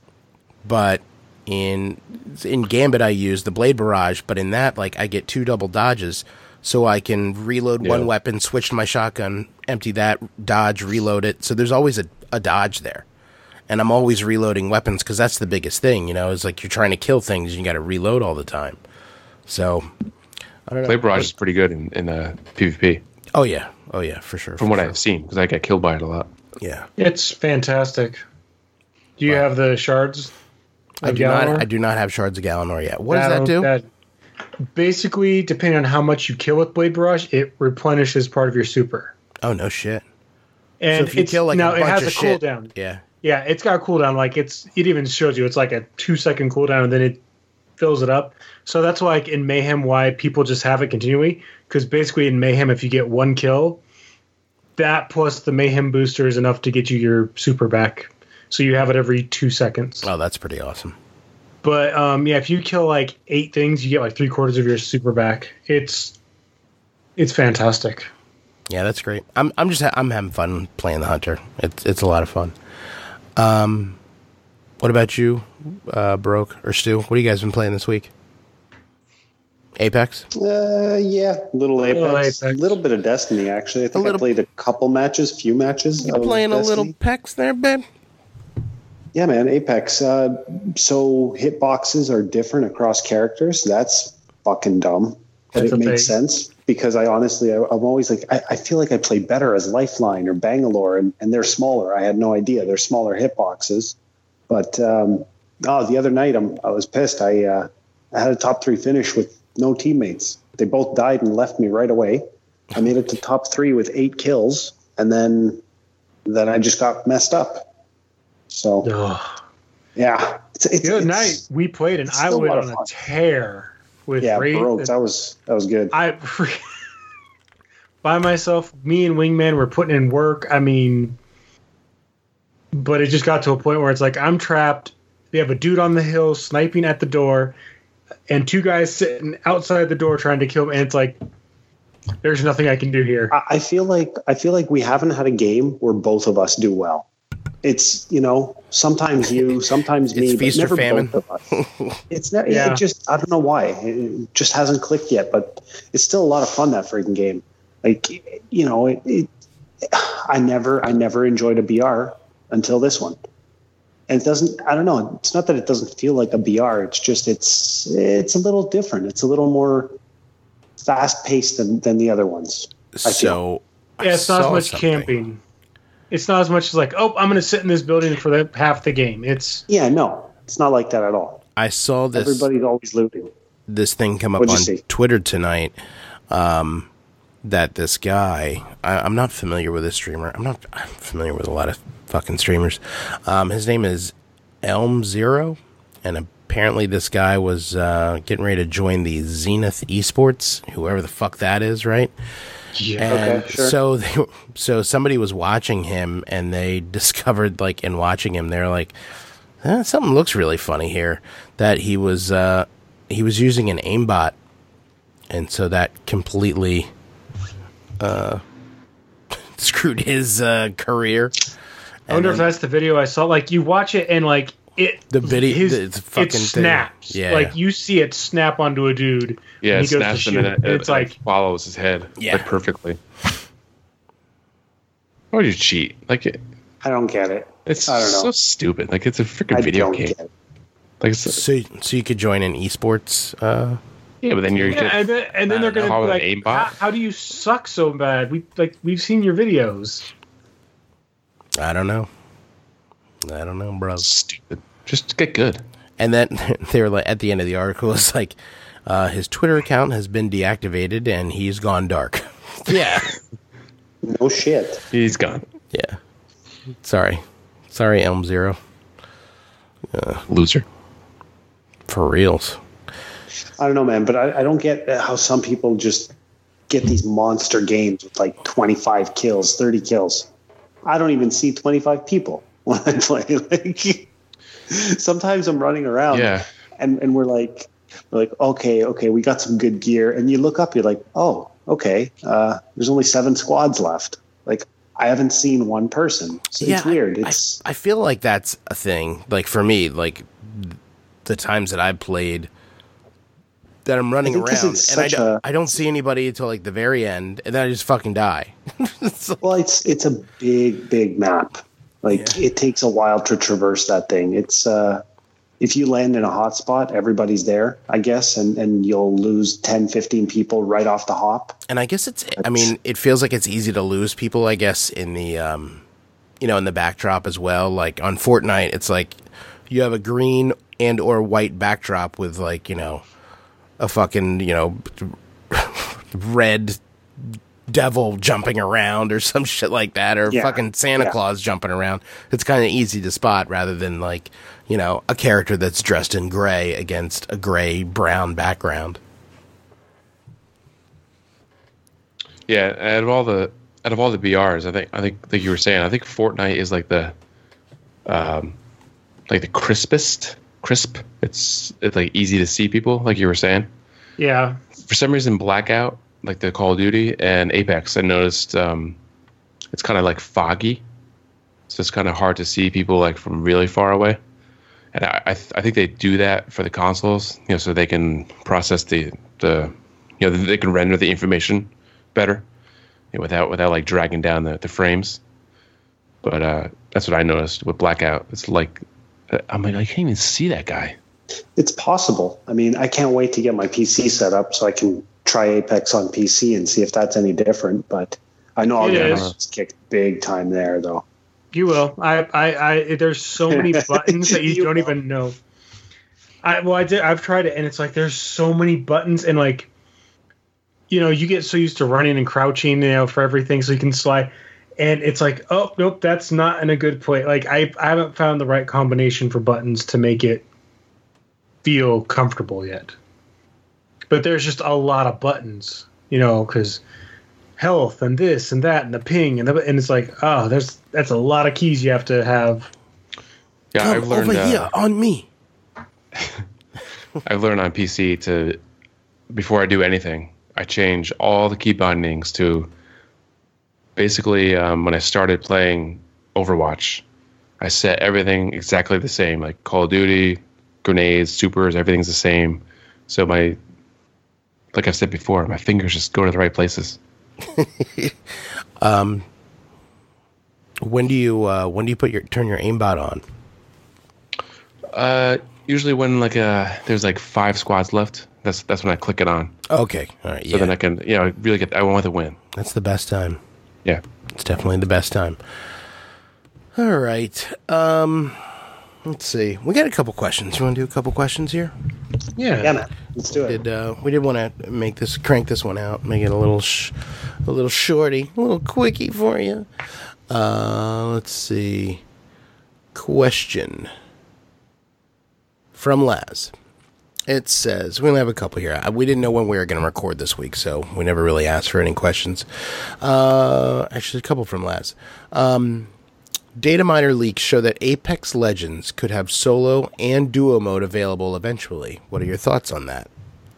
but in in Gambit I use the Blade Barrage, but in that like I get two double dodges, so I can reload one Yeah. weapon, switch to my shotgun, empty that, dodge, reload it. So there's always a, a dodge there. And I'm always reloading weapons because that's the biggest thing, you know, is like you're trying to kill things and you got to reload all the time. So I don't know. Blade Barrage is pretty good in, in uh, PvP, Oh yeah, oh yeah, for sure. from for what sure. I've seen, because I get killed by it a lot. Yeah, It's fantastic. Do you Wow. have the shards? I of do not. Galanor? I do not have shards of Galanor yet. What does that That'll- do? that- basically, depending on how much you kill with Blade Barrage, it replenishes part of your super. Oh no shit. And so if you it's, kill like now a it bunch has of a shit, cooldown. yeah. Yeah, it's got a cooldown. Like it's it even shows you it's like a two second cooldown, and then it fills it up. So that's why, like in Mayhem, why people just have it continually, because basically in Mayhem, if you get one kill, that plus the Mayhem booster is enough to get you your super back. So you have it every two seconds. Oh, that's pretty awesome. But um, yeah, if you kill like eight things, you get like three quarters of your super back. It's it's fantastic. Yeah, that's great. I'm I'm just ha- I'm having fun playing the hunter. It's it's a lot of fun. Um, what about you, uh, Broke or Stu? What have you guys been playing this week? Apex. Uh, yeah, little Apex, Little a Apex. little bit of Destiny. Actually, I think little- I played a couple matches, few matches. You of playing a little Destiny. Pex there, babe? Yeah, man, Apex. Uh, so hitboxes are different across characters. That's fucking dumb. But That's it a makes thing. sense because I honestly, I, I'm always like, I, I feel like I play better as Lifeline or Bangalore, and, and they're smaller. I had no idea they're smaller hitboxes. But um, oh, the other night I'm, I was pissed. I uh, I had a top three finish with no teammates. They both died and left me right away. I made it to top three with eight kills, and then then I just got messed up. So Ugh. yeah, it's, it's, The other it's- night we played, and it's I still a went lot of on a fun. tear with Yeah, Wraith. Baroque, that was that was good. I by myself, me and Wingman were putting in work. I mean, but it just got to a point where it's like I'm trapped. They have a dude on the hill sniping at the door, and two guys sitting outside the door trying to kill me. And it's like, there's nothing I can do here. I, I feel like I feel like we haven't had a game where both of us do well. It's, you know, sometimes you, sometimes me, It's but feast or never famine. both of us. It's not. Yeah. It just I don't know why it just hasn't clicked yet, but it's still a lot of fun, that freaking game. Like, you know, it, it, I never I never enjoyed a B R until this one. And it doesn't, I don't know, it's not that it doesn't feel like a B R, it's just it's it's a little different. It's a little more fast paced than, than the other ones. I So I Yeah, it's not as saw much something. camping. It's not as much as like, oh, I'm going to sit in this building for the, half the game. It's Yeah, no, it's not like that at all. I saw this Everybody's always looting. this thing come up What'd on you see? Twitter tonight. Um, that this guy, I, I'm not familiar with this streamer. I'm not I'm familiar with a lot of fucking streamers. Um, his name is Elm Zero, and apparently this guy was uh, getting ready to join the Zenith Esports, whoever the fuck that is, right? yeah. And Okay, sure. so, they, so somebody was watching him, and they discovered, like, in watching him, they're like, eh, something looks really funny here. That he was uh, he was using an aimbot, and so that completely uh, screwed his uh, career. I wonder And if then that's the video I saw. Like you watch it and like it, The video- his, the- the fucking it thing. snaps. Yeah. Like you see it snap onto a dude. Yeah, and it he goes to snaps shoot, and then it, and it, it's like, it follows his head Yeah. like perfectly. Why would you cheat? Like it, I don't get it. it's I don't know. so stupid. Like it's a freaking I video don't game. get it. Like it's, so so you could join an esports. Uh, yeah, but then you're yeah, and then, and then I they're don't gonna know. be How like, with an aimbot? how, how do you suck so bad? We like we've seen your videos. I don't know. I don't know, bro. stupid. Just get good. And then they were like, at the end of the article, it's like, uh, his Twitter account has been deactivated and he's gone dark. Yeah. No shit. He's gone. Yeah. Sorry. Sorry, Elm Zero. Loser. For reals. I don't know, man, but I, I don't get how some people just get these monster games with like twenty-five kills, thirty kills. I don't even see twenty-five people when I play. Like, sometimes I'm running around Yeah. and, and we're like, we're like, okay, okay, we got some good gear. And you look up, you're like, oh, okay, uh, there's only seven squads left. Like, I haven't seen one person. So it's weird. I- It's I, I feel like that's a thing. Like, for me, like, the times that I've played that I'm running I think 'cause around it's and I such don't, a- I don't see anybody until, like, the very end, and then I just fucking die. It's like- well, it's it's a big, big map. Like Yeah. it takes a while to traverse that thing. It's uh, if you land in a hot spot, everybody's there, I guess, and, and you'll lose ten, fifteen people right off the hop. And I guess it's, I mean, it feels like it's easy to lose people, I guess, in the, um, you know, in the backdrop as well. Like on Fortnite, it's like you have a green and or white backdrop with like, you know, a fucking, you know, red devil jumping around or some shit like that, or Yeah, fucking Santa yeah. Claus jumping around. It's kind of easy to spot rather than like, you know, a character that's dressed in gray against a gray brown background. Yeah, out of all the out of all the B Rs, I think I think like you were saying, I think Fortnite is like the um like the crispest crisp. It's it's like easy to see people, like you were saying. Yeah. For some reason, Blackout, like the Call of Duty and Apex, I noticed um it's kind of like foggy, so it's kind of hard to see people like from really far away. And I I, th- I think they do that for the consoles, you know, so they can process the the you know they can render the information better, you know, without without like dragging down the, the frames. But uh, that's what I noticed with Blackout. It's like I'm like I can't even see that guy. It's possible. I mean, I can't wait to get my P C set up so I can try Apex on P C and see if that's any different. But I know I'll It get my is. ass kicked big time there, though. You will. I, I, I there's so many buttons that you, You don't will. even know. I well, I did. I've tried it, and it's like there's so many buttons, and like, you know, you get so used to running and crouching, you know, for everything, so you can slide, and it's like, oh nope, that's not in a good place. Like I, I haven't found the right combination for buttons to make it feel comfortable yet. But there's just a lot of buttons, you know, because health and this and that and the ping and the, and it's like, oh, there's that's a lot of keys you have to have. Yeah, Come I've learned. over uh, here on me. I've learned on P C to, before I do anything, I change all the key bindings to basically um, when I started playing Overwatch, I set everything exactly the same, like Call of Duty, grenades, supers, everything's the same. So my, like I've said before, my fingers just go to the right places. When do you uh, when do you put your turn your aimbot on? Uh, usually when like uh there's like five squads left. That's that's when I click it on. Okay, all right, So yeah, then I can, you know, really get. I want to win. that's the best time. Yeah. It's definitely the best time. All right, um, let's see. We got a couple questions. You want to do a couple questions here? Yeah. Yeah, man. Let's do it. Did uh, we did want to make this crank this one out, make it a little sh- a little shorty, a little quickie for you. Uh, let's see. Question from Laz. It says we only have a couple here. We didn't know when we were going to record this week, so we never really asked for any questions. Uh, actually, a couple from Laz. Um, data miner leaks show that Apex Legends could have solo and duo mode available eventually. What are your thoughts on that?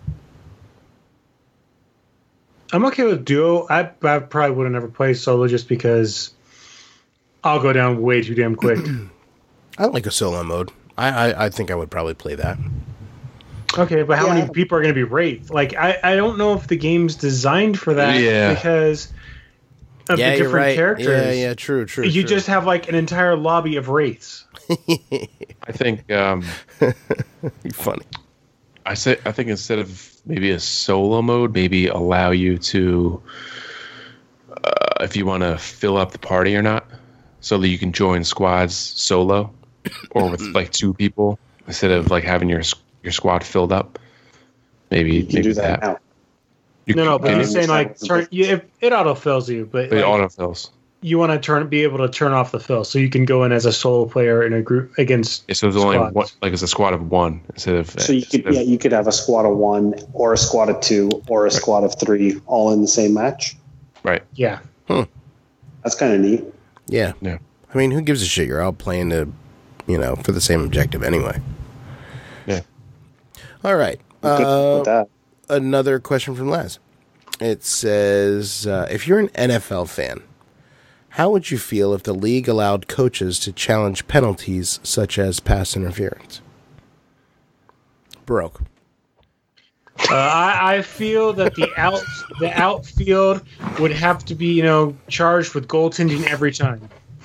I'm okay with duo. I, I probably would have never played solo just because I'll go down way too damn quick. I like a solo mode. I, I, I think I would probably play that. Okay, but how Yeah. many people are going to be wraith? Like, I, I don't know if the game's designed for that Yeah. because of yeah, the you're different right. characters. Yeah, yeah, true, true. You true. just have like an entire lobby of wraiths. I think um, funny. I say I think instead of maybe a solo mode, maybe allow you to, uh, if you want to fill up the party or not, so that you can join squads solo or with like two people instead of like having your your squad filled up. Maybe You can maybe do that, now. You No, no, but can- he's saying like turn. You, if it auto fills you, but it like, autofills. you want to turn be able to turn off the fill, so you can go in as a solo player in a group against. Yeah, so there's only squads. one, like it's a squad of one instead of. So you could, instead of- yeah, you could have a squad of one, or a squad of two, or a squad of three, all in the same match. right. Yeah, That's kind of neat. Yeah. Yeah. I mean, who gives a shit? You're all playing to, you know, for the same objective anyway. Yeah. All right. Good Uh, with that. another question from Laz. It says, uh, if you're an N F L fan, how would you feel if the league allowed coaches to challenge penalties such as pass interference? Broke. uh, I, I feel that the out the outfield would have to be you know charged with goaltending every time.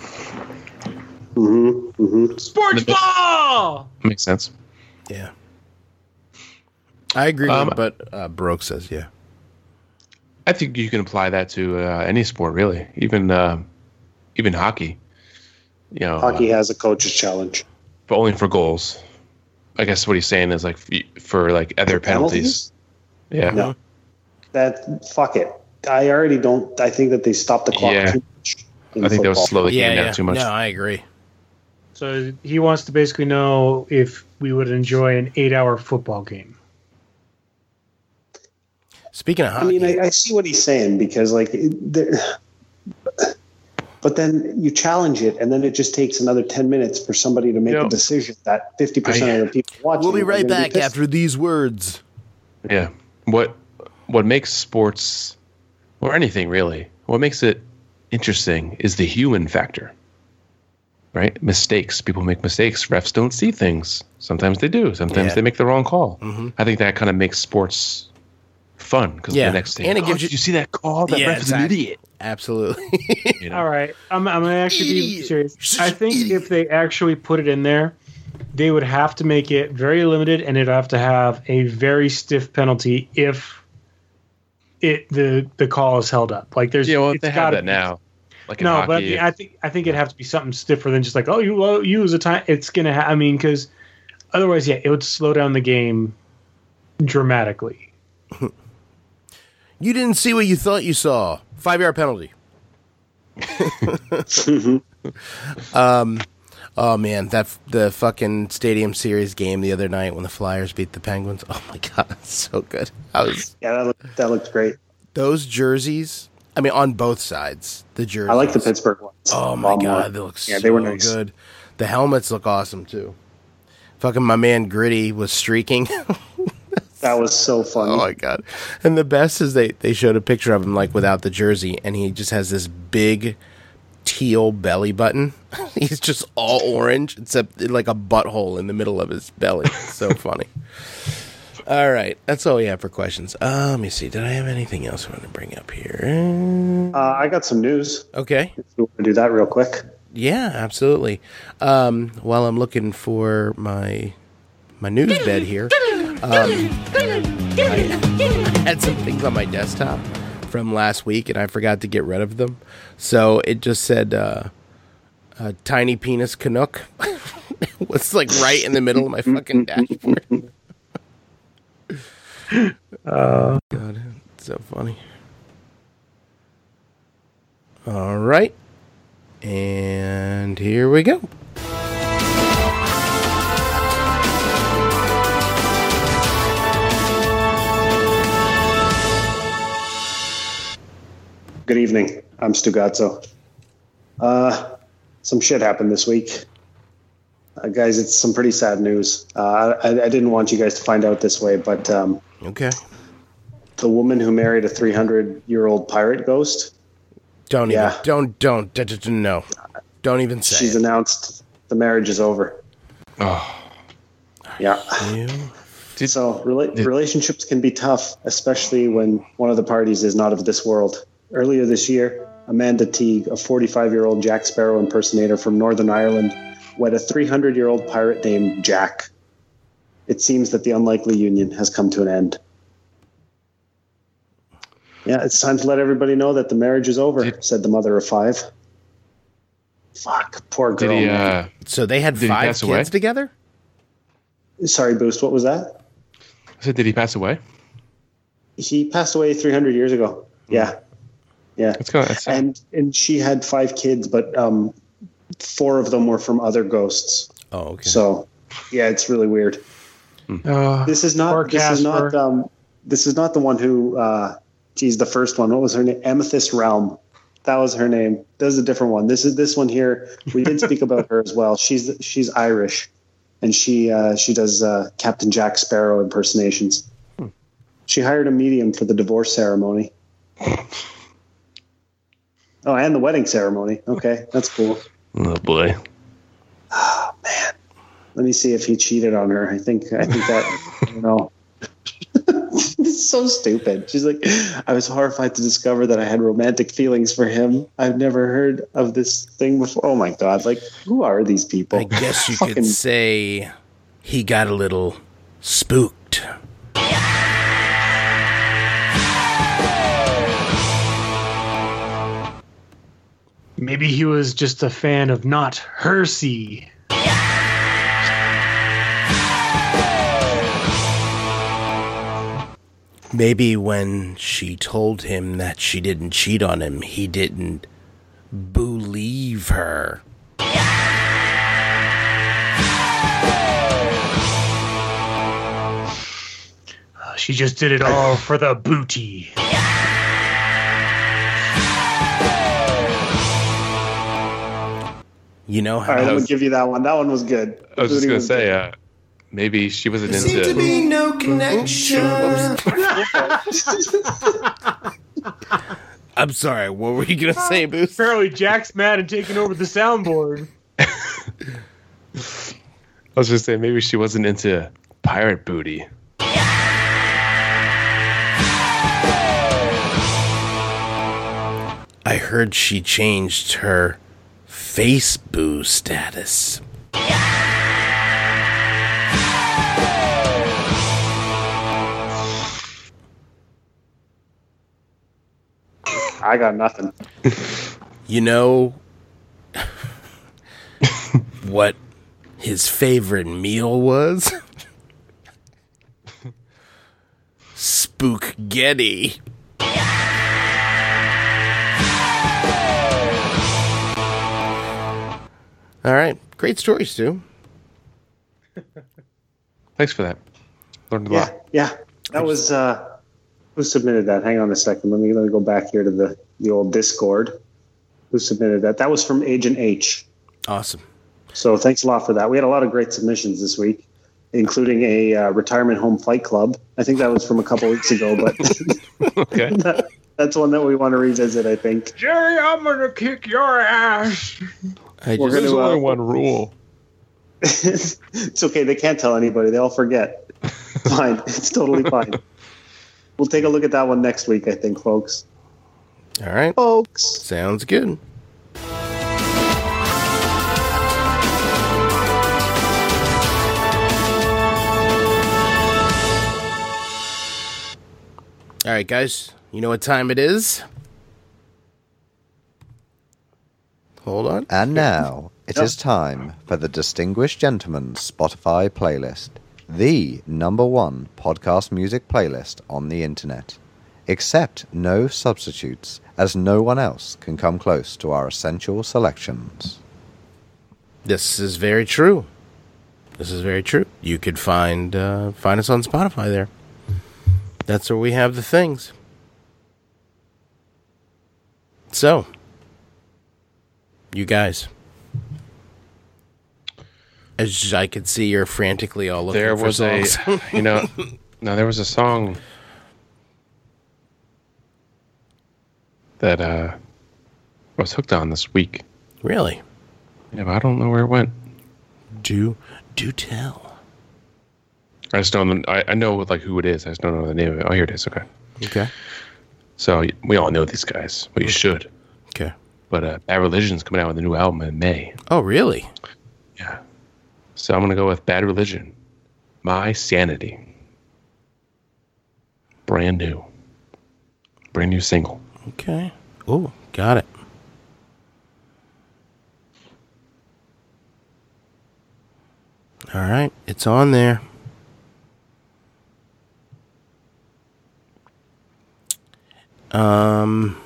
Mm-hmm, mm-hmm. Sports ball. Makes sense. Yeah. I agree Um, with but uh, Broke says, yeah. I think you can apply that to uh, any sport, really, even uh, even hockey. You know, Hockey uh, has a coach's challenge. but only for goals. I guess what he's saying is like f- for like other penalties. Yeah, No, that fuck it. I already don't. I think that they stopped the clock Yeah. too much. in I think that football. was slow the yeah, game yeah. down too much. No, I agree. So he wants to basically know if we would enjoy an eight-hour football game. Speaking of I hockey, mean, I, I see what he's saying because, like, it, there, but then you challenge it, and then it just takes another ten minutes for somebody to make You know, a decision that fifty percent I- of the people watching. we'll be are right gonna back pissed. after these words. Yeah. What what makes sports or anything really, what makes it interesting is the human factor. Right? Mistakes. People make mistakes. Refs don't see things. Sometimes they do. Sometimes Yeah. they make the wrong call. Mhm. I think that kind of makes sports fun because Yeah. the next thing, And it oh, gives did you- you see that call? That Yeah, ref's exactly. an idiot. Absolutely. You know? All right, I'm, I'm gonna actually be Idiot. serious. Such I an think idiot. if they actually put it in there, they would have to make it very limited, and it'd have to have a very stiff penalty if it the the call is held up. Like there's Yeah, well, it's they have gotta that be- now. Like in No, hockey, but I, mean, I think I think it'd have to be something stiffer than just like oh you well, use a time. It's gonna. Ha- I mean, because otherwise, yeah, it would slow down the game dramatically. You didn't see what you thought you saw. Five yard penalty. um, oh man, that the fucking Stadium Series game the other night when the Flyers beat the Penguins. Oh my god, that's so good. I was Yeah, that looked, that looked great. those jerseys. I mean, on both sides, the jerseys. I like the Pittsburgh ones. Oh a my lot more. god, they look Yeah, so they were nice. good. The helmets look awesome too. Fucking my man Gritty was streaking. That was so funny. Oh my god! And the best is they they showed a picture of him like without the jersey, and he just has this big teal belly button. He's just all orange except like a butthole in the middle of his belly. It's so funny. All right, that's all we have for questions. Uh, let me see. Did I have anything else I want to bring up here? Uh, I got some news. Okay. If you want to do that real quick. Yeah, absolutely. Um, while I'm looking for my my news bed here, um, I had some things on my desktop from last week, and I forgot to get rid of them. So it just said uh, uh, "Tiny Penis Canuck." It was like right in the middle of my fucking dashboard. Oh, God, it's so funny. All right. And here we go. Good evening. I'm Stu Gazzo. Uh, some shit happened this week. Uh, guys, it's some pretty sad news. Uh, I, I didn't want you guys to find out this way, but um, Okay. the woman who married a three hundred year old pirate ghost, Don't Yeah. even. Don't. Don't. d- d- d- No. Don't even say she's it. announced the marriage is over. Oh, Yeah. You- Did- So rela- did- relationships can be tough, especially when one of the parties is not of this world. Earlier this year, Amanda Teague, a forty-five year old Jack Sparrow impersonator from Northern Ireland, wed a three hundred year old pirate named Jack. It seems that the unlikely union has come to an end. Yeah, it's time to let everybody know that the marriage is over, Did- said the mother of five. Fuck, poor girl. did he? man. Uh, So they had Did he five pass kids away? together? Sorry, Boost, what was that? I said, did he pass away? He passed away three hundred years ago. Yeah. Yeah. That's kind of that's sad. and and she had five kids, but um, four of them were from other ghosts. Oh, okay. So, yeah, it's really weird. Uh, This is Poor not. This is not. Casper. Um, this is not the one who. Uh, geez, the first one. What was her name? Amethyst Realm. That was her name. That was a different one. This is this one here. We did speak about her as well. She's she's Irish, and she uh, she does uh, Captain Jack Sparrow impersonations. She hired a medium for the divorce ceremony. Oh, and the wedding ceremony. Okay, that's cool. Oh boy. Oh man, let me see if he cheated on her. I think I think that you know. It's so stupid. She's like, I was horrified to discover that I had romantic feelings for him. I've never heard of this thing before. Oh my god! Like, who are these people? I guess you Fucking- could say he got a little spooked. maybe he was just a fan of not Hersey. Maybe when she told him that she didn't cheat on him, he didn't believe her. Uh, She just did it all for the booty. You know All how right, I'm That gonna was- give you that one. That one was good. I was just Booty gonna say, good. uh, maybe she wasn't Seem to into. be no connection. I'm sorry, what were you going to say, Boost? Apparently, Jack's mad and taking over the soundboard. I was just saying, maybe she wasn't into pirate booty. I heard she changed her Facebook status. I got nothing. You know what his favorite meal was? Spookgetti. All right, great story, Stu. Thanks for that. Learned a Yeah, lot. yeah. That was uh, who submitted that? Hang on a second. Let me let me go back here to the the old Discord. Who submitted that? That was from Agent H. Awesome. So thanks a lot for that. We had a lot of great submissions this week, including a uh, retirement home fight club. I think that was from a couple weeks ago, but Okay. that, that's one that we want to revisit. I think. Jerry, I'm gonna kick your ass. I We're just, gonna- There's uh, only one rule. It's okay. They can't tell anybody. They all forget. Fine. It's totally fine. We'll take a look at that one next week, I think, folks. All right. folks. Sounds good. All right, guys. You know what time it is? Hold on. And now, it Yep. is time for the Distinguished Gentleman's Spotify playlist, the number one podcast music playlist on the internet. Accept no substitutes, as no one else can come close to our essential selections. This is very true. This is very true. You could find uh, find us on Spotify there. That's where we have the things. So, you guys, as I could see, you're frantically all looking There for was songs. a, you know, no, there was a song that uh, I was hooked on this week. Really? Yeah, but I don't know where it went. Do do tell. I just don't. I, I know like who it is. I just don't know the name of it. Oh, here it is. Okay. Okay. So we all know these guys. Well, you should. Okay. But uh, Bad Religion's coming out with a new album in May. Oh, really? Yeah. So I'm gonna go with Bad Religion. My Sanity. Brand new. Brand new single. Okay. Oh, got it. All right, it's on there. Um,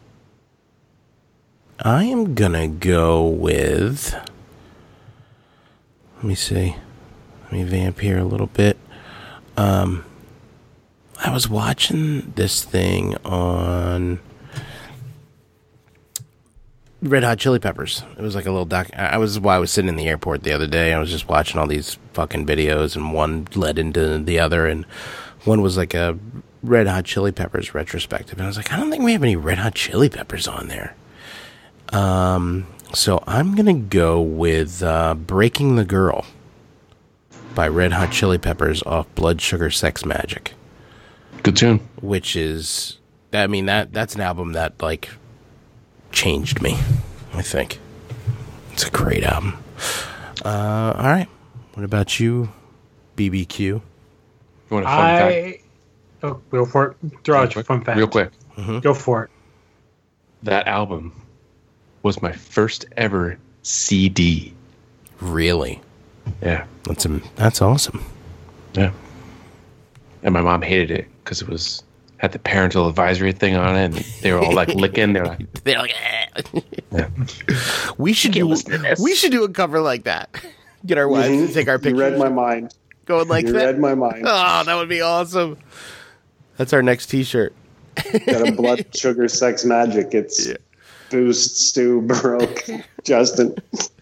I am gonna go with. Let me see. Let me vamp here a little bit. Um, I was watching this thing on Red Hot Chili Peppers. It was like a little doc. I was while I was sitting in the airport the other day. I was just watching all these fucking videos, and one led into the other, and one was like a Red Hot Chili Peppers retrospective, and I was like, I don't think we have any Red Hot Chili Peppers on there. Um, so I'm gonna go with uh, "Breaking the Girl" by Red Hot Chili Peppers off Blood Sugar Sex Magic, Good tune. which is, I mean that that's an album that like changed me. I think it's a great album. Uh, all right, what about you, B B Q? You want a fun fact? I oh, go for it. Throw Real out your quick. fun fact. Real quick. Go for it. That album was my first ever C D. Really? Yeah. That's a, that's awesome. Yeah. And my mom hated it because it was had the parental advisory thing on it, and they were all like licking. They're like, They're like, eh. yeah. we should do we should do a cover like that. Get our wives Mhm. to take our You pictures. read my mind. going like You that. read my mind. Oh, that would be awesome. That's our next T-shirt. Got a blood sugar sex magic. It's Yeah. Boost, Stu, Baroque, Justin.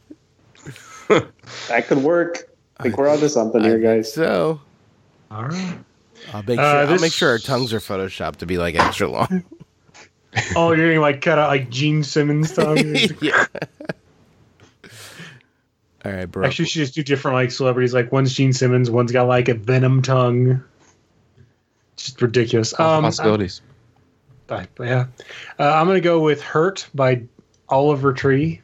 That could work. I think we're onto something here, guys. So All right. I'll make Uh, sure I'll this- make sure our tongues are photoshopped to be like extra long. Oh, you're getting like cut out like Gene Simmons tongue. Yeah. All right, bro. Actually, you should just do different like celebrities. Like one's Gene Simmons, one's got like a Venom tongue. Just ridiculous. Um, Possibilities. I- yeah, uh, I'm gonna go with "Hurt" by Oliver Tree.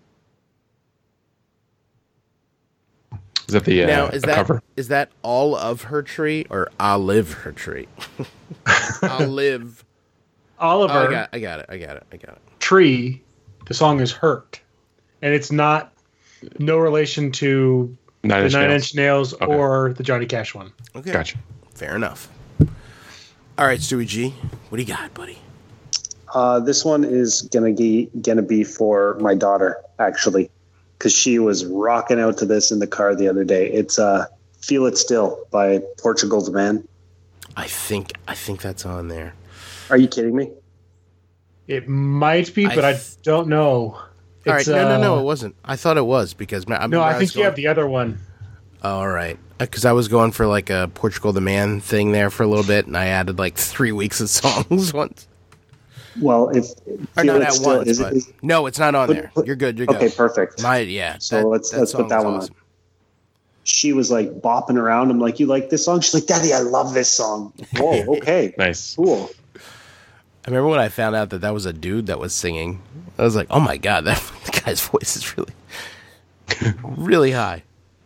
Is that the uh, now is a that cover? is that all of her tree or I'll live her tree? I'll live. Oh, Oliver I got, I got it. I got it. I got it. Tree. The song is "Hurt," and it's not no relation to Nine the Inch Nine Nails. Inch Nails Okay. or the Johnny Cash one. Okay. Gotcha. Fair enough. All right, Stewie G, what do you got, buddy? Uh, this one is gonna be gonna be for my daughter, actually, because she was rocking out to this in the car the other day. It's uh, "Feel It Still" by Portugal the Man. I think I think that's on there. Are you kidding me? It might be, I but I th- don't know. All right, It's, no, no, no, uh, it wasn't. I thought it was because I No, I think was you going, have the other one. all right, because I was going for like a Portugal the Man thing there for a little bit, and I added like three weeks of songs once. Well, if Or "Feel not It at Still" once, is, but is no, it's not on put- there. put- You're good. You're okay, good. perfect. My yeah. So let's- let's put song that is one on. awesome. She was like bopping around. I'm like, "You like this song?" She's like, "Daddy, I love this song." Whoa, okay, Nice. cool. I remember when I found out that that was a dude that was singing. I was like, oh my god, that the guy's voice is really, really high.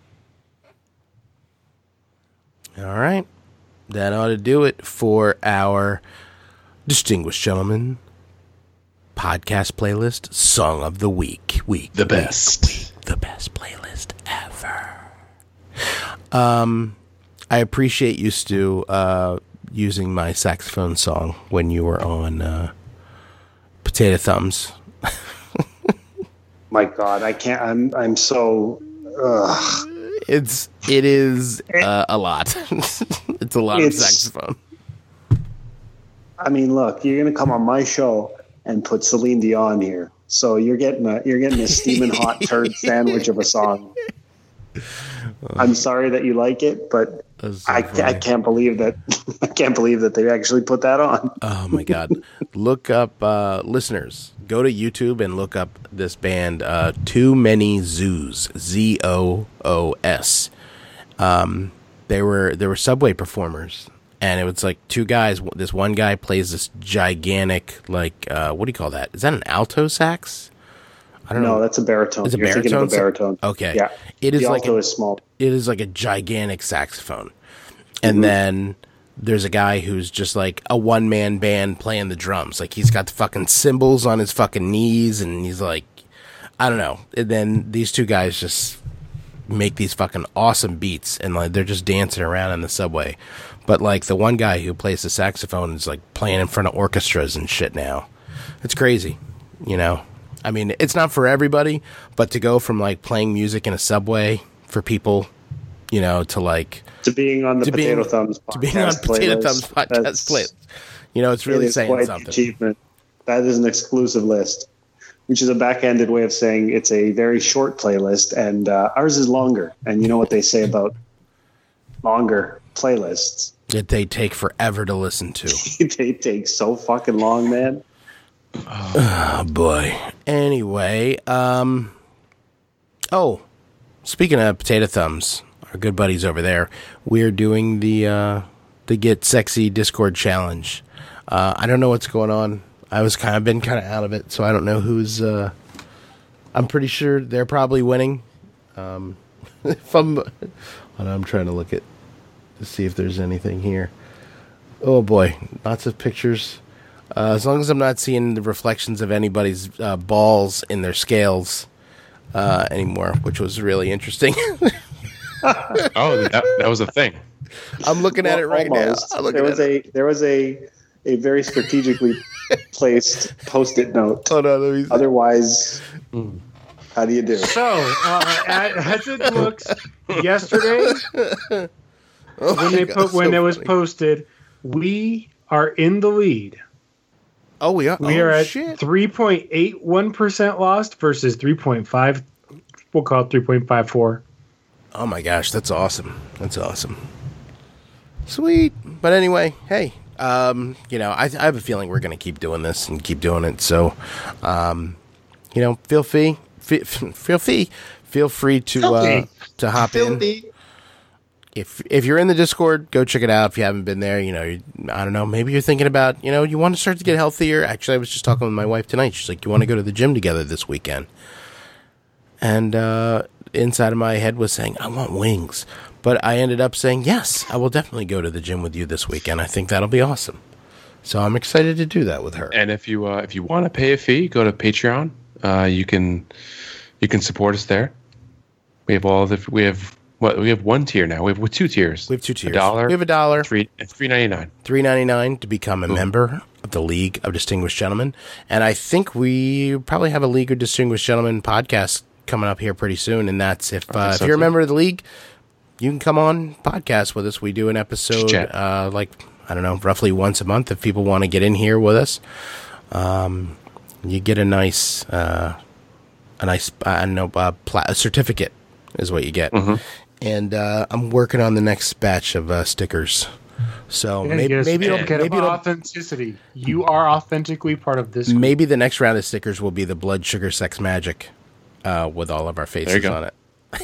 All right. That ought to do it for our distinguished gentleman podcast playlist, Song of the Week. Week. The best. Week, week, the best playlist ever. Um, I appreciate you, Stu, uh, using my saxophone song when you were on uh, Potato Thumbs. My God, I can't. I'm. I'm so. Ugh. It's it is uh, a lot. It's a lot It's- of saxophone. I mean, look, you're gonna come on my show and put Celine Dion here, so you're getting a you're getting a steaming hot turd sandwich of a song. I'm sorry that you like it, but That's so I, funny. I can't believe that I can't believe that they actually put that on. Oh my god! Look up, uh, listeners. Go to YouTube and look up this band, uh, Too Many Zoos, Z O O S. Um, they were they were Subway performers, and it was like two guys. This one guy plays this gigantic, like uh, what do you call that? Is that an alto sax? I don't No, know. that's a baritone. It's a You're thinking of a baritone? baritone. Okay. Yeah. It is the like alto a- is small. It is like a gigantic saxophone. And Mhm. then there's a guy who's just like a one man band playing the drums. Like he's got the fucking cymbals on his fucking knees and he's like, I don't know. And then these two guys just make these fucking awesome beats and like they're just dancing around in the subway. But like the one guy who plays the saxophone is like playing in front of orchestras and shit now. It's crazy, you know? I mean, it's not for everybody, but to go from like playing music in a subway for people, you know, to like To being on the to Potato being, Thumbs podcast to being on Potato playlist, Thumbs podcast that's- playlist. You know, it's really it is saying quite the something. achievement. That is an exclusive list, which is a backhanded way of saying it's a very short playlist, and uh, ours is longer. And you know what they say about longer playlists? That they take forever to listen to. They take so fucking long, man. Oh boy. Anyway, um oh, speaking of Potato Thumbs, our good buddies over there, we're doing the uh the Get Sexy Discord challenge. Uh I don't know what's going on. I was kind of been kind of out of it, so I don't know who's uh I'm pretty sure they're probably winning. Um if I'm hold on, I'm trying to look at to see if there's anything here. Oh boy, lots of pictures. Uh, as long as I'm not seeing the reflections of anybody's uh, balls in their scales uh, anymore, which was really interesting. Oh, that, that was a thing. I'm looking at it right Almost. now. I'm looking There was at it. a there was a a very strategically placed post-it note. Hold on, let me see. Otherwise, how do you do? So, uh, as it looks, yesterday Oh when my they God, put when so it was funny. posted, we are in the lead. Oh, we are. We oh, are at shit. three point eight one percent lost versus three point five. We'll call it three point five four. Oh my gosh, that's awesome. That's awesome. Sweet. But anyway, hey, um, you know, I, I have a feeling we're going to keep doing this and keep doing it. So, um, you know, feel free, feel, feel free, feel free to uh, Filthy. to hop in. If if you're in the Discord, go check it out. If you haven't been there, you know, you, I don't know, maybe you're thinking about, you know, you want to start to get healthier. Actually, I was just talking with my wife tonight. She's like, you want to go to the gym together this weekend? And uh, inside of my head was saying, I want wings. But I ended up saying, yes, I will definitely go to the gym with you this weekend. I think that'll be awesome. So I'm excited to do that with her. And if you uh, if you want to pay a fee, go to Patreon. Uh, you can you can support us there. We have all the we have what we have one tier now. We have two tiers. We have two tiers. A dollar. We have a dollar. Three three ninety nine. three ninety-nine to become a member of the League of Distinguished Gentlemen. And I think we probably have a League of Distinguished Gentlemen podcast coming up here pretty soon. And that's if, uh, if so you're a too. member of the League, you can come on podcast with us. We do an episode, Chat. uh, like, I don't know, roughly once a month if people want to get in here with us. Um, you get a nice, uh, a nice, I don't know, uh, pla- a certificate is what you get. Mm-hmm. And uh, I'm working on the next batch of uh, stickers. So Yeah, maybe you guys maybe it'll, forget maybe about it'll, authenticity. You are authentically part of this. Group. maybe the next round of stickers will be the blood sugar sex magic uh, with all of our faces go. on it.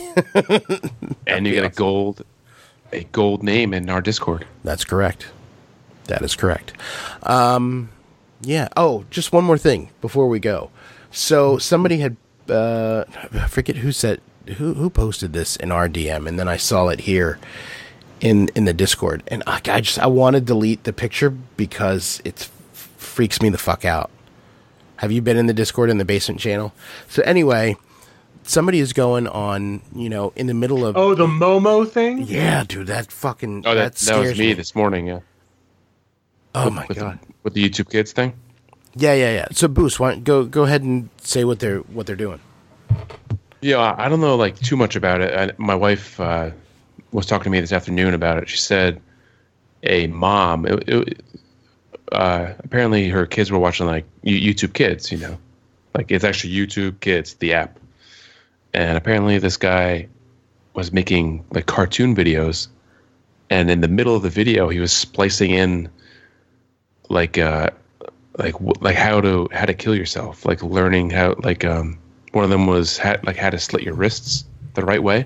And you be get awesome. a gold a gold name in our Discord. That's correct. That is correct. Um, Yeah. Oh, just one more thing before we go. So somebody had, uh, I forget who said, who who posted this in our D M, and then I saw it here in in the Discord, and I, I just I want to delete the picture because it f- freaks me the fuck out. Have you been in the Discord in the Basement channel? So anyway, somebody is going on, you know, in the middle of Oh, the Momo thing? yeah, dude, that fucking Oh, that, that, that was scares me this morning, yeah. Oh with, my with god. The, with the YouTube Kids thing? Yeah, yeah, yeah. So Boost, why don't, go go ahead and say what they're what they're doing. Yeah, I I don't know like too much about it. I, my wife uh, was talking to me this afternoon about it. She said a mom, it, it, uh, apparently her kids were watching like YouTube Kids, you know, like it's actually YouTube Kids, the app. And apparently this guy was making like cartoon videos, and in the middle of the video, he was splicing in like uh, like like how to how to kill yourself, like learning how like um. One of them was how, like how to slit your wrists the right way,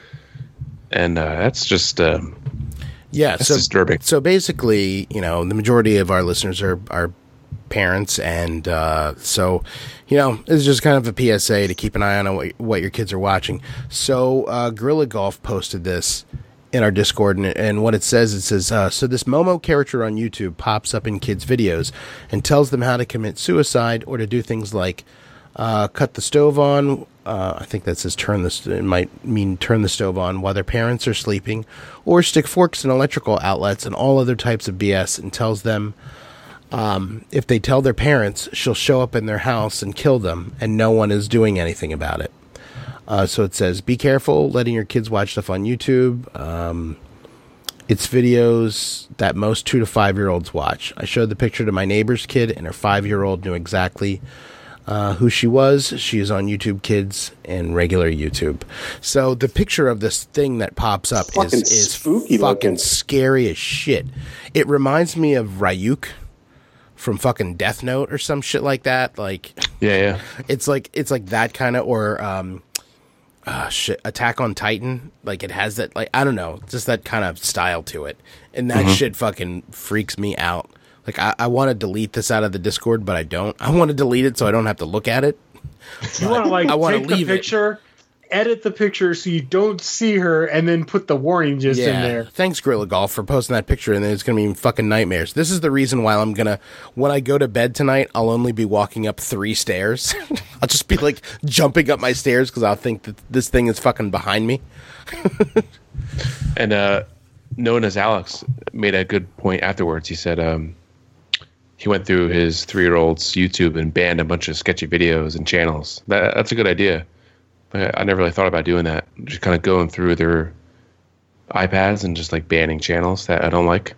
and uh, that's just um, Yeah, that's so disturbing. So basically, you know, the majority of our listeners are are parents, and uh, so you know, it's just kind of a P S A to keep an eye on what, what your kids are watching. So uh, Gorilla Golf posted this in our Discord, and, and what it says, it says, uh, so this Momo character on YouTube pops up in kids' videos and tells them how to commit suicide or to do things like Uh, cut the stove on. Uh, I think that says turn the. St- it might mean turn the stove on while their parents are sleeping, or stick forks in electrical outlets and all other types of B S. And tells them um, if they tell their parents, she'll show up in their house and kill them, and no one is doing anything about it. Uh, so it says, be careful letting your kids watch stuff on YouTube. Um, it's videos that most two to five year olds watch. I showed the picture to my neighbor's kid, and her five year old knew exactly Uh, who she was. She is on YouTube Kids and regular YouTube. So the picture of this thing that pops up is, Fucking is spooky fucking looking. scary as shit. It reminds me of Ryuk from fucking Death Note or some shit like that. Like, Yeah, yeah. it's like it's like that kind of, or um, uh, shit, Attack on Titan. Like it has that, like, I don't know, just that kind of style to it, and that shit fucking freaks me out. Like, I, I want to delete this out of the Discord, but I don't. I want to delete it so I don't have to look at it. You want to like I wanna take the leave it. picture, edit the picture so you don't see her, and then put the warning just in there. Thanks, Gorilla Golf, for posting that picture, and then it's going to be fucking nightmares. This is the reason why I'm going to, when I go to bed tonight, I'll only be walking up three stairs. I'll just be, like, jumping up my stairs because I'll think that this thing is fucking behind me. And uh, known as Alex made a good point afterwards. He said um, he went through his three-year-old's YouTube and banned a bunch of sketchy videos and channels. That, that's a good idea. I, I never really thought about doing that. Just kind of going through their iPads and just like banning channels that I don't like.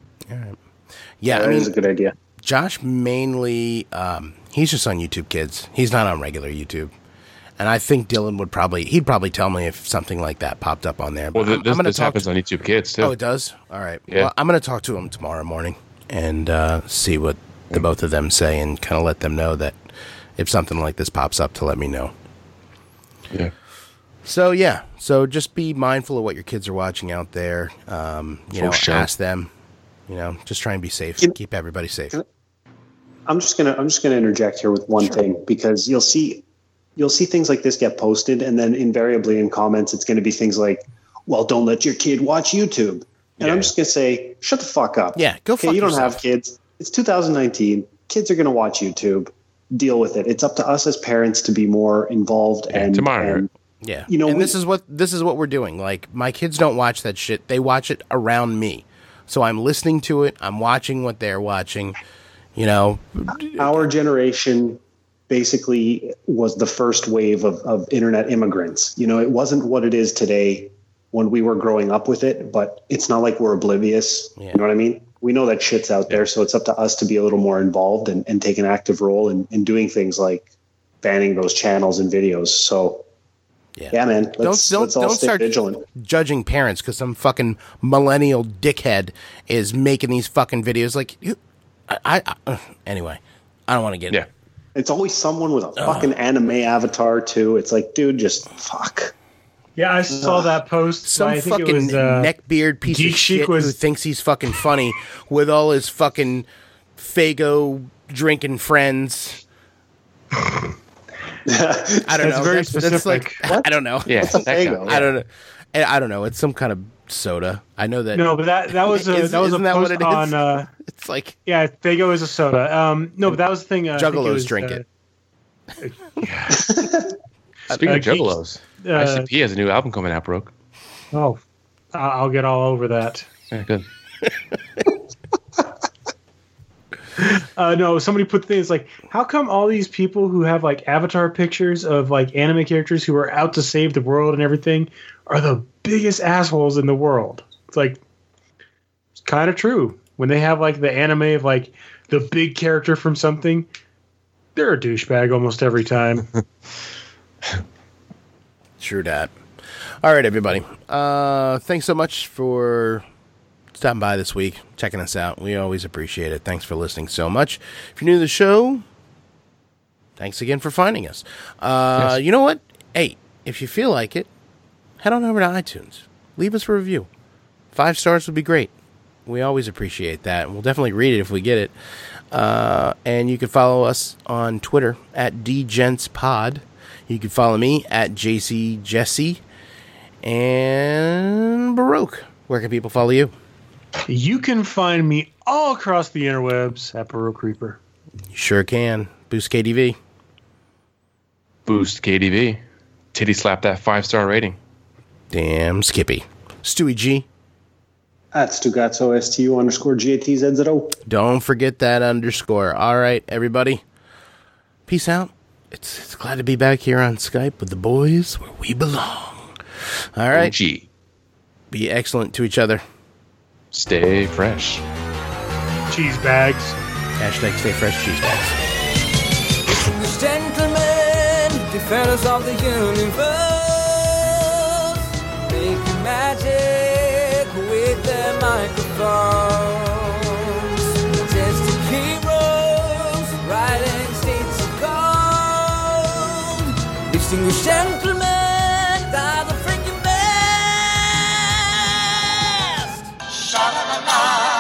Yeah, That I mean, is a good idea. Josh mainly, um, he's just on YouTube Kids. He's not on regular YouTube. And I think Dylan would probably, he'd probably tell me if something like that popped up on there. Well, But th- I'm, this, I'm gonna this talk happens to, on YouTube Kids too. Oh, it does? All right. Yeah. Well, I'm going to talk to him tomorrow morning and uh, see what the both of them say and kind of let them know that if something like this pops up to let me know. Yeah. So, yeah. So just be mindful of what your kids are watching out there. Um, you For know, sure. ask them. You know, just try and be safe. Can- Keep everybody safe. I'm just gonna I'm just gonna interject here with one thing, because you'll see you'll see things like this get posted, and then invariably in comments it's going to be things like, "Well, don't let your kid watch YouTube." And Yeah. I'm just gonna say, shut the fuck up. Yeah, go Okay, fuck you don't yourself. have kids. It's two thousand nineteen. Kids are gonna watch YouTube. Deal with it. It's up to us as parents to be more involved Yeah, and, to monitor and it. Yeah. You know, and we- this is what this is what we're doing. Like, my kids don't watch that shit. They watch it around me. So I'm listening to it. I'm watching what they're watching. You know, our generation basically was the first wave of, of internet immigrants. You know, it wasn't what it is today when we were growing up with it, but it's not like we're oblivious. Yeah. You know what I mean? We know that shit's out there, so it's up to us to be a little more involved and, and take an active role in, in doing things like banning those channels and videos. So, yeah. yeah, man, let's, don't let's all don't stay start vigilant. judging parents because some fucking millennial dickhead is making these fucking videos. Like, you, I, I uh, anyway, I don't want to get Yeah. It's always someone with a fucking anime avatar, too. It's like, dude, just fuck. Yeah, I saw that post. some I think fucking it was, uh, neckbeard piece Geek of Chic shit was- who thinks he's fucking funny with all his fucking Fago drinking friends. I don't That's know. very that's, that's like What? I don't know. Yeah, What's a that guy. Faygo? I don't know. I I don't know. It's some kind of soda. I know that. No, but that that was a Is- that was a isn't that post what it is? on. Uh, It's like yeah, Faygo is a soda. Um, no, but that was the thing. Uh, I think Juggalos was, drink uh, it. Speaking Uh, of Juggalos, Uh, I C P has a new album coming out, Brooke. oh, I- I'll get all over that. Yeah, good. Uh, no, somebody put things like, how come all these people who have like avatar pictures of like anime characters who are out to save the world and everything are the biggest assholes in the world? It's like, it's kind of true. When they have like the anime of like the big character from something, they're a douchebag almost every time. True that. All right, everybody. Uh, thanks so much for stopping by this week, checking us out. We always appreciate it. Thanks for listening so much. If you're new to the show, thanks again for finding us. Uh, Yes. You know what? Hey, if you feel like it, head on over to iTunes. Leave us a review. Five stars would be great. We always appreciate that. We'll definitely read it if we get it. Uh, and you can follow us on Twitter at D Gents Pod. You can follow me at J C Jesse. And Baroque, where can people follow you? You can find me all across the interwebs at Baroque Reaper. You sure can. Boost K D V. Boost K D V. Titty slap that five star rating. Damn Skippy. Stewie G. At Stugazzo, S T U underscore G A T Z Z O. Don't forget that underscore. All right, everybody. Peace out. It's, it's glad to be back here on Skype with the boys where we belong. All right. G. Be excellent to each other. Stay fresh. Cheese bags. Hashtag stay fresh cheese bags. Distinguished gentlemen, defenders of the universe, making magic with their microphones. Majestic heroes, riding states of gold. Distinguished gentlemen, are the freaking best. Sha-la-la-la.